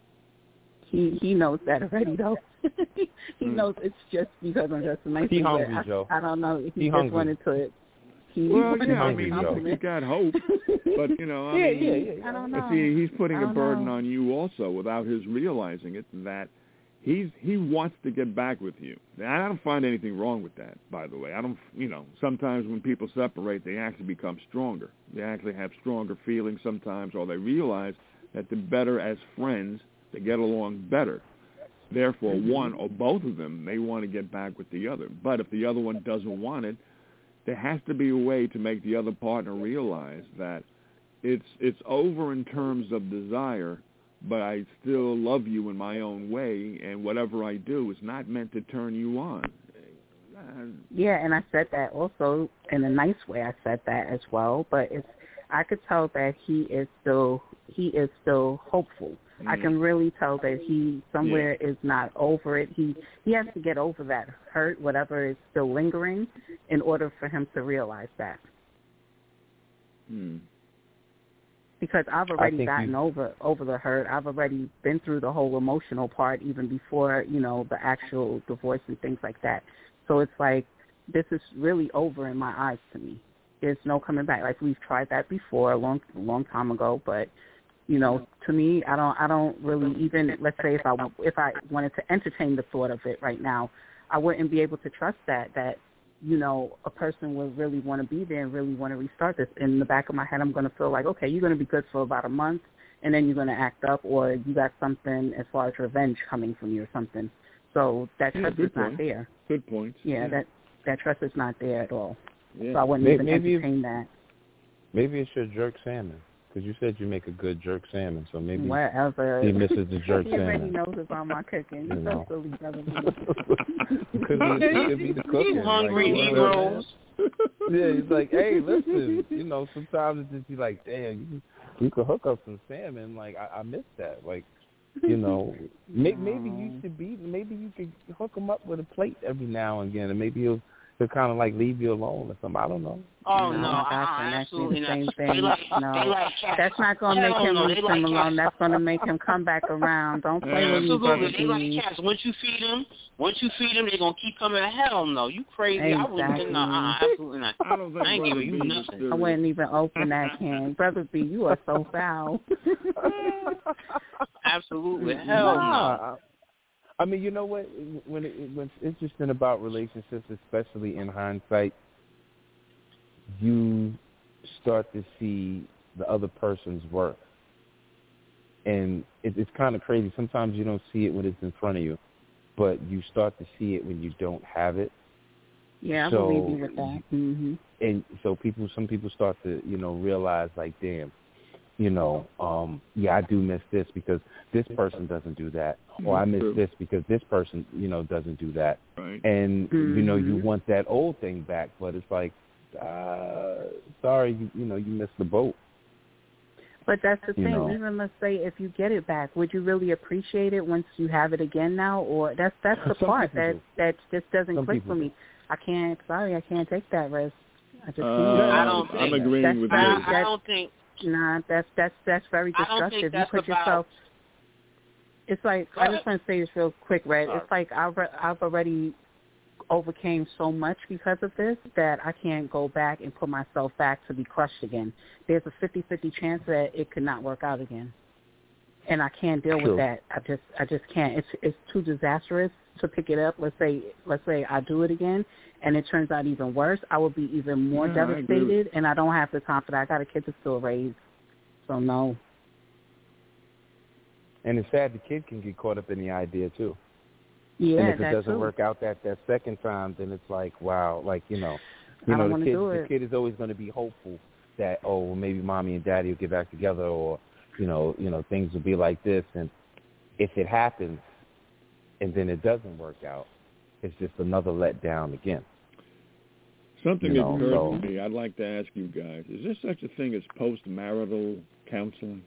He he knows that already though. he mm. knows it's just because I'm dressing nicely. He hungry, I, Joe. I don't know. He, he just hungry. wanted to. He Well, wanted yeah, I to mean, Joe. you got hope, but you know, I yeah, mean, yeah, yeah. I don't know. see, he's putting I a don't burden know. on you also without his realizing it. That he's he wants to get back with you. And I don't find anything wrong with that, by the way. I don't, you know, sometimes when people separate, they actually become stronger. They actually have stronger feelings sometimes, or they realize that they're better as friends. They get along better. Therefore, Mm-hmm. one or both of them may want to get back with the other. But if the other one doesn't want it, there has to be a way to make the other partner realize that it's it's over in terms of desire, but I still love you in my own way, and whatever I do is not meant to turn you on. Yeah, and I said that also in a nice way. I said that as well, but it's I could tell that he is still he is still hopeful. Mm. I can really tell that he somewhere yeah. is not over it. He he has to get over that hurt, whatever is still lingering, in order for him to realize that. Hmm. Because I've already gotten you... over over the hurt. I've already been through the whole emotional part, even before you know the actual divorce and things like that. So it's like this is really over in my eyes to me. There's no coming back. Like we've tried that before a long a long time ago, but you know, to me, I don't I don't really even let's say if I if I wanted to entertain the thought of it right now, I wouldn't be able to trust that that you know a person would really want to be there and really want to restart this. In the back of my head, I'm going to feel like okay, you're going to be good for about a month, and then you're going to act up, or you got something as far as revenge coming from you or something. So that trust yeah, is point. not there. Good point. Yeah, yeah, that that trust is not there at all. Yeah. So I wouldn't maybe, even maybe entertain if, that. Maybe it's your jerk salmon, because you said you make a good jerk salmon, so maybe Whatever. he misses the jerk he salmon. already knows about my cooking. You know. So silly, brother. could be, it could be the cooking. He's hungry, like, Negroes. Yeah, he's like, hey, listen, you know, sometimes it's just be like, damn, you, you could hook up some salmon. Like, I, I miss that. Like, you know, may, maybe you should be, maybe you could hook him up with a plate every now and again, and maybe he'll, he'll kind of like leave you alone or something. I don't know. Oh, no, no, uh, uh, absolutely the not. same They thing. like, no, they like cats. that's not going to make him no, leave him like alone. cats. That's going to make him come back around. Don't play with me, brother. Absolutely, they like cats. Once you feed them, once you feed them, they're going to keep coming. Hell no, you crazy. Exactly. I wouldn't, no, uh, absolutely not. I don't think I ain't giving you B nothing. I wouldn't even open that can. Brother B, you are so foul. Absolutely, hell nah, no. I mean, you know what? When it, what's interesting about relationships, especially in hindsight, you start to see the other person's worth. And it, it's kind of crazy. Sometimes you don't see it when it's in front of you, but you start to see it when you don't have it. Yeah, I so, believe you with that. Mm-hmm. And so people, some people start to, you know, realize like, damn, you know, um, yeah, I do miss this because this person doesn't do that, or I miss this because this person, you know, doesn't do that. Right. And, mm-hmm. you know, you want that old thing back, but it's like, uh, sorry, you, you know, you missed the boat. But that's the you thing. know. Even let's say if you get it back, would you really appreciate it once you have it again now? Or that's that's the Some part people that do. that just doesn't Some click people for do. me. I can't. Sorry, I can't take that risk. I just can't. Uh, I don't I'm think- agreeing that's with very, you. I, I don't think. Nah, that's that's that's very I don't destructive. think that's you put about, yourself. It's like Go I ahead. just want to say this real quick, Red. Sorry. It's like I've I've already overcame so much because of this that I can't go back and put myself back to be crushed again. There's a fifty-fifty chance that it could not work out again, and I can't deal True. with that. I just I just can't. It's it's too disastrous to pick it up. Let's say let's say I do it again, and it turns out even worse. I would be even more Yeah, I agree with- devastated, and I don't have the time for that. I got a kid to still raise, so no. And it's sad the kid can get caught up in the idea too. Yeah, and if it that doesn't too. work out that, that second time, then it's like, wow, like, you know, you I know, don't the wanna kid, do the it. kid is always going to be hopeful that, oh, well, maybe mommy and daddy will get back together, or, you know, you know, things will be like this. And if it happens and then it doesn't work out, it's just another letdown again. Something You know, occurred so- to me. I'd like to ask you guys: is there such a thing as post-marital counseling?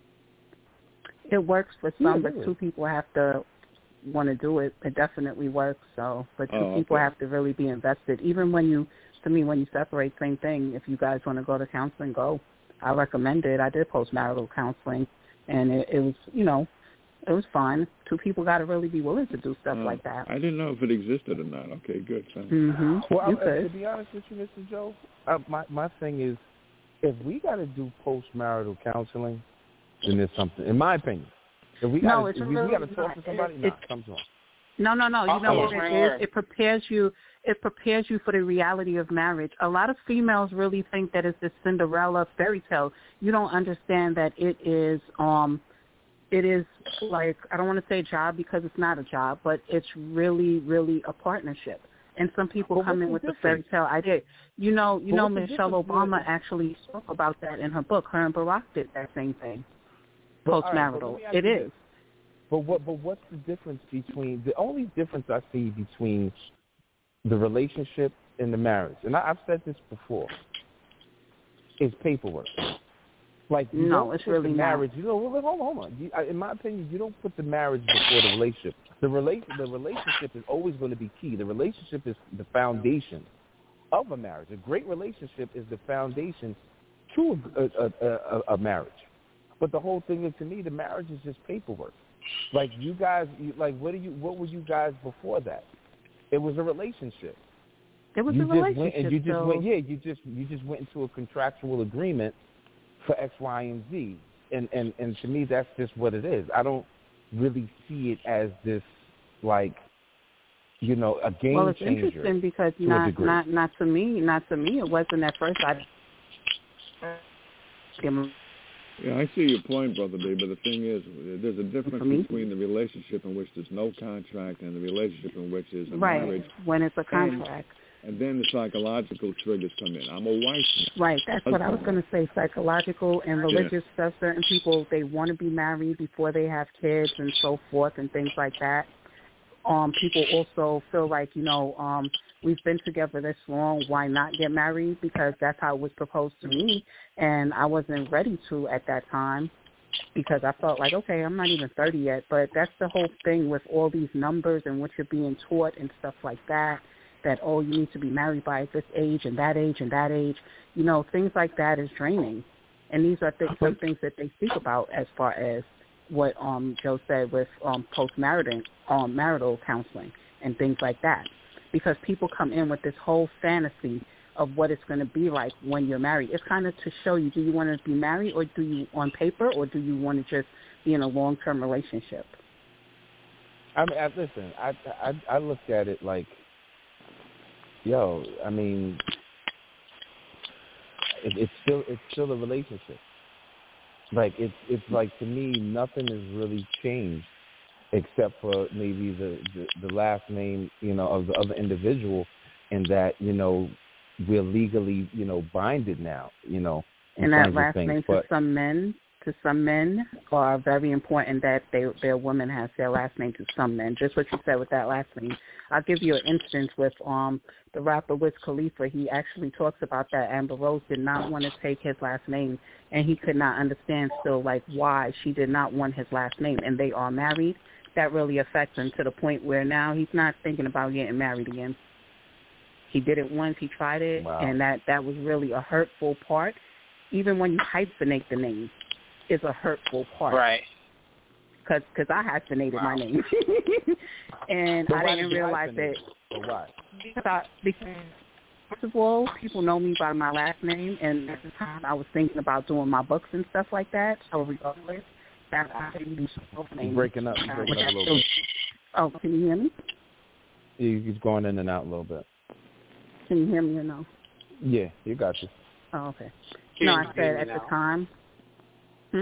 It works for Yeah, some, it but is. two people have to want to do it. It definitely works. So, but two Oh, people okay. have to really be invested. Even when you, to me, when you separate, same thing. If you guys want to go to counseling, go. I recommend it. I did postmarital counseling, and it, it was, you know, it was fun. Two people got to really be willing to do stuff Uh, like that. I didn't know if it existed or not. Okay, good. Thanks. Mm-hmm. Well, you I, uh, to could. be honest with you, Mister Joe, uh, my, my thing is, if we got to do post-marital counseling, then there's something, in my opinion. If we No, got it's to really we got to talk not. to somebody, It- nah, it's- something's wrong. No, no, no. You I'll know come what over it here. is? It prepares you. It prepares you for the reality of marriage. A lot of females really think that it's this Cinderella fairy tale. You don't understand that it is. Um, it is like, I don't want to say job because it's not a job, but it's really, really a partnership. And some people But come what's in the with the difference? fairy tale idea. You know, you But know, what's the Michelle difference? Obama What- actually spoke about that in her book. Her and Barack did that same thing. But, all right, but Post-marital. let me ask It you is. this. But what? But what's the difference between the only difference I see between the relationship and the marriage? And I, I've said this before. Is paperwork. Like you No, don't it's put really the not. marriage. You know, well, hold on, hold on. You, I- in my opinion, you don't put the marriage before the relationship. The relation, the relationship is always going to be key. The relationship is the foundation of a marriage. A great relationship is the foundation to a, a, a, a, a marriage. But the whole thing is, to me, the marriage is just paperwork. Like you guys, you, like what do you? What were you guys before that? It was a relationship. It was you a just relationship. went and you just so. went. Yeah, you just you just went into a contractual agreement for X, Y, and Z. And and and to me, that's just what it is. I don't really see it as this like, you know, a game Well, it's changer. interesting because to a not degree. not not to me, not to me. It wasn't at first. I Yeah, I see your point, Brother B, but the thing is, there's a difference For me? between the relationship in which there's no contract and the relationship in which is a right marriage. when it's a contract. And then the psychological triggers come in. I'm a wife now. Right, that's what I was going to say. Psychological and religious stuff. Certain people, they want to be married before they have kids and so forth and things like that. Um, people also feel like, you know, um, we've been together this long, why not get married? Because that's how it was proposed to me, and I wasn't ready to at that time because I felt like, okay, I'm not even thirty yet. But that's the whole thing with all these numbers and what you're being taught and stuff like that, that, oh, you need to be married by this age and that age and that age. You know, things like that is draining. And these are th- some things that they speak about as far as what um, Joe said with um, post-marital um, marital counseling and things like that. Because people come in with this whole fantasy of what it's going to be like when you're married. It's kind of to show you, do you want to be married or do you on paper or do you want to just be in a long-term relationship? I mean, I, listen, I, I I looked at it like, yo, I mean, it, it's still it's still a relationship. Like it's it's like to me, nothing has really changed except for maybe the, the, the last name, you know, of the other individual, and that, you know, we're legally, you know, binded now, you know. And that last name to some men, to some men, are very important that they, their woman has their last name to some men. Just what you said with that last name. I'll give you an instance with um the rapper Wiz Khalifa. He actually talks about that. Amber Rose did not want to take his last name, and he could not understand still, like, why she did not want his last name. And they are married. That really affects him to the point where now he's not thinking about getting married again. He did it once. He tried it, wow. and that, that was really a hurtful part. Even when you hyphenate the name, is a hurtful part. Right. Because cause I hyphenated wow. my name. And but I didn't realize that. But why? Because, I, because, first of all, people know me by my last name, and at the time I was thinking about doing my books and stuff like that. So regardless, that I didn't use both names. You're breaking up. You're breaking up a little bit. Oh, can you hear me? You're going in and out a little bit. Can you hear me or no? Yeah, you got you. Oh, okay. Can no, you I said at now? the time. Hmm?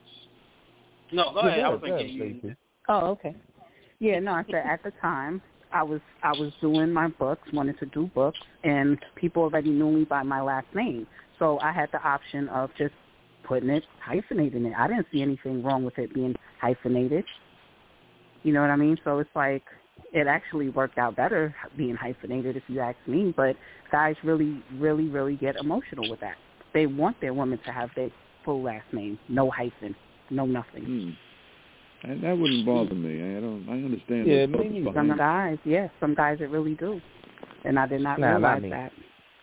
No, go yeah, ahead. I was go going to ahead, get you. Oh, okay. Yeah, no, I said at the time I was I was doing my books, wanted to do books, and people already knew me by my last name. So I had the option of just putting it, hyphenating it. I didn't see anything wrong with it being hyphenated. You know what I mean? So it's like it actually worked out better being hyphenated if you ask me, but guys really, really, really get emotional with that. They want their woman to have their full last name, no hyphen, no nothing. Hmm. And that wouldn't bother me. I don't. I understand. Yeah, the maybe purpose Some behind guys, yes, some guys it really do, and I did not Nah, realize not me. that.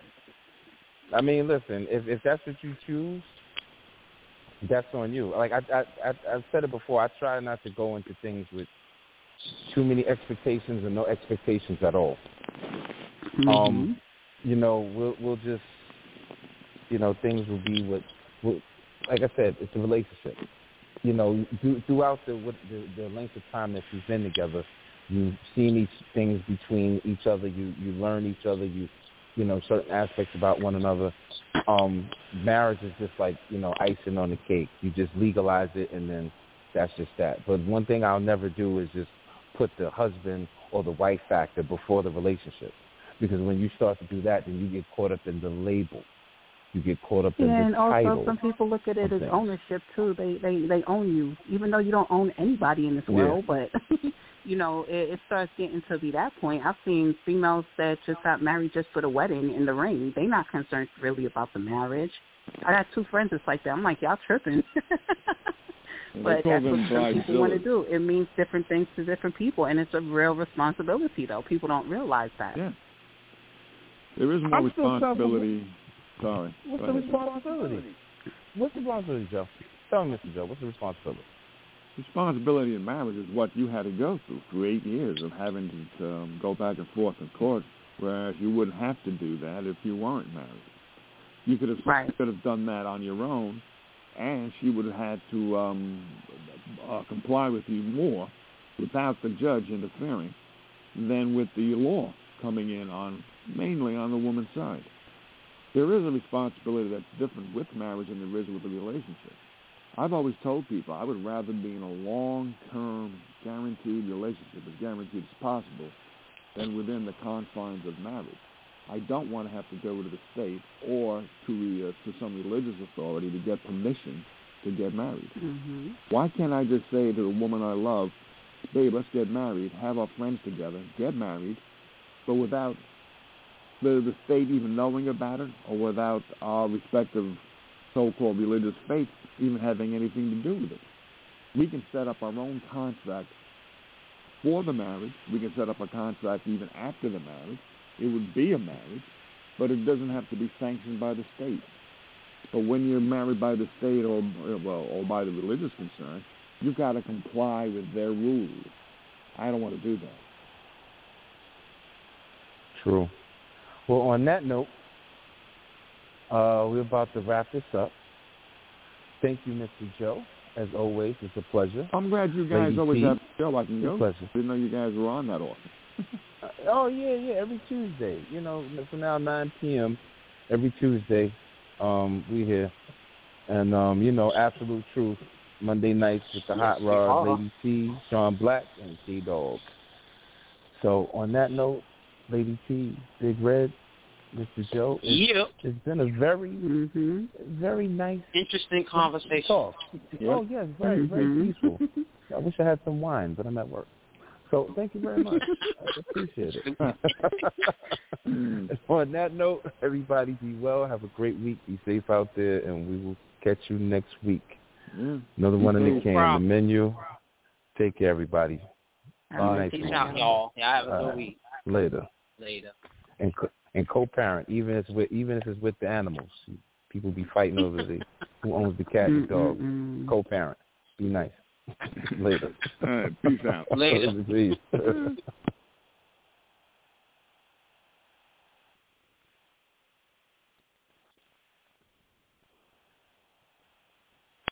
I mean, listen, if if that's what you choose, that's on you. Like I I I I've said it before. I try not to go into things with too many expectations or no expectations at all. Mm-hmm. Um, you know, we'll we'll just, you know, things will be what, what like I said, it's a relationship. You know, th- throughout the, what, the the length of time that you've been together, you've seen each things between each other. You you learn each other. You you know certain aspects about one another. Um, marriage is just like, you know, icing on the cake. You just legalize it, and then that's just that. But one thing I'll never do is just put the husband or the wife factor before the relationship, because when you start to do that, then you get caught up in the label. You get caught up in yeah, the and title. also some people look at it as things. ownership too. They they they own you, even though you don't own anybody in this world. Yeah. But you know, it, it starts getting to be that point. I've seen females that just got married just for the wedding and the ring. They're not concerned really about the marriage. I got two friends that's like that. I'm like, y'all tripping. But that's what some people want to do. It means different things to different people, and it's a real responsibility, though. People don't realize that. Yeah. There is more I'm responsibility. Sorry. What's the responsibility? What's the responsibility, Joe? Tell me, Mister Joe, what's the responsibility? Responsibility in marriage is what you had to go through for eight years of having to um, go back and forth in court, whereas you wouldn't have to do that if you weren't married. You could have right. could have done that on your own, and she would have had to um, uh, comply with you more without the judge interfering than with the law coming in on mainly on the woman's side. There is a responsibility that's different with marriage than there is with a relationship. I've always told people I would rather be in a long-term guaranteed relationship, as guaranteed as possible, than within the confines of marriage. I don't want to have to go to the state or to the, uh, to some religious authority to get permission to get married. Mm-hmm. Why can't I just say to a woman I love, babe, let's get married, have our friends together, get married, but without the, the state even knowing about it or without our respective so-called religious faith even having anything to do with it? We can set up our own contract for the marriage. We can set up a contract even after the marriage. It would be a marriage, but it doesn't have to be sanctioned by the state. But when you're married by the state or, well, or by the religious concern, you've got to comply with their rules. I don't want to do that. True. Well, on that note, uh, we're about to wrap this up. Thank you, Mister Joe, as always. It's a pleasure. I'm glad you guys Lady always T, have a show I can it's go. a pleasure. I didn't know you guys were on that often. uh, oh, yeah, yeah, every Tuesday. You know, for now, nine p.m. every Tuesday, um, we here. And, um, you know, Absolute Truth, Monday nights with the Hot Rod, Lady T, Sean Black, and T-Dog. So on that note, Lady T, Big Red, Mister Joe, it's, yep. it's been a very, mm-hmm. very nice, interesting conversation. Talk. Yep. Oh, yes, very, mm-hmm. very peaceful. I wish I had some wine, but I'm at work. So thank you very much. I appreciate it. And on that note, everybody be well. Have a great week. Be safe out there, and we will catch you next week. Yeah. Another one in the can. Problem. The menu. Take care, everybody. Bye. Peace out, y'all. Y'all have a good right. week. Later. Later. And co- and co-parent, even if it's with even if it's with the animals. People be fighting over the who owns the cat and dog. Mm-mm. Co-parent. Be nice. Later. All right. Peace out. Later. Peace.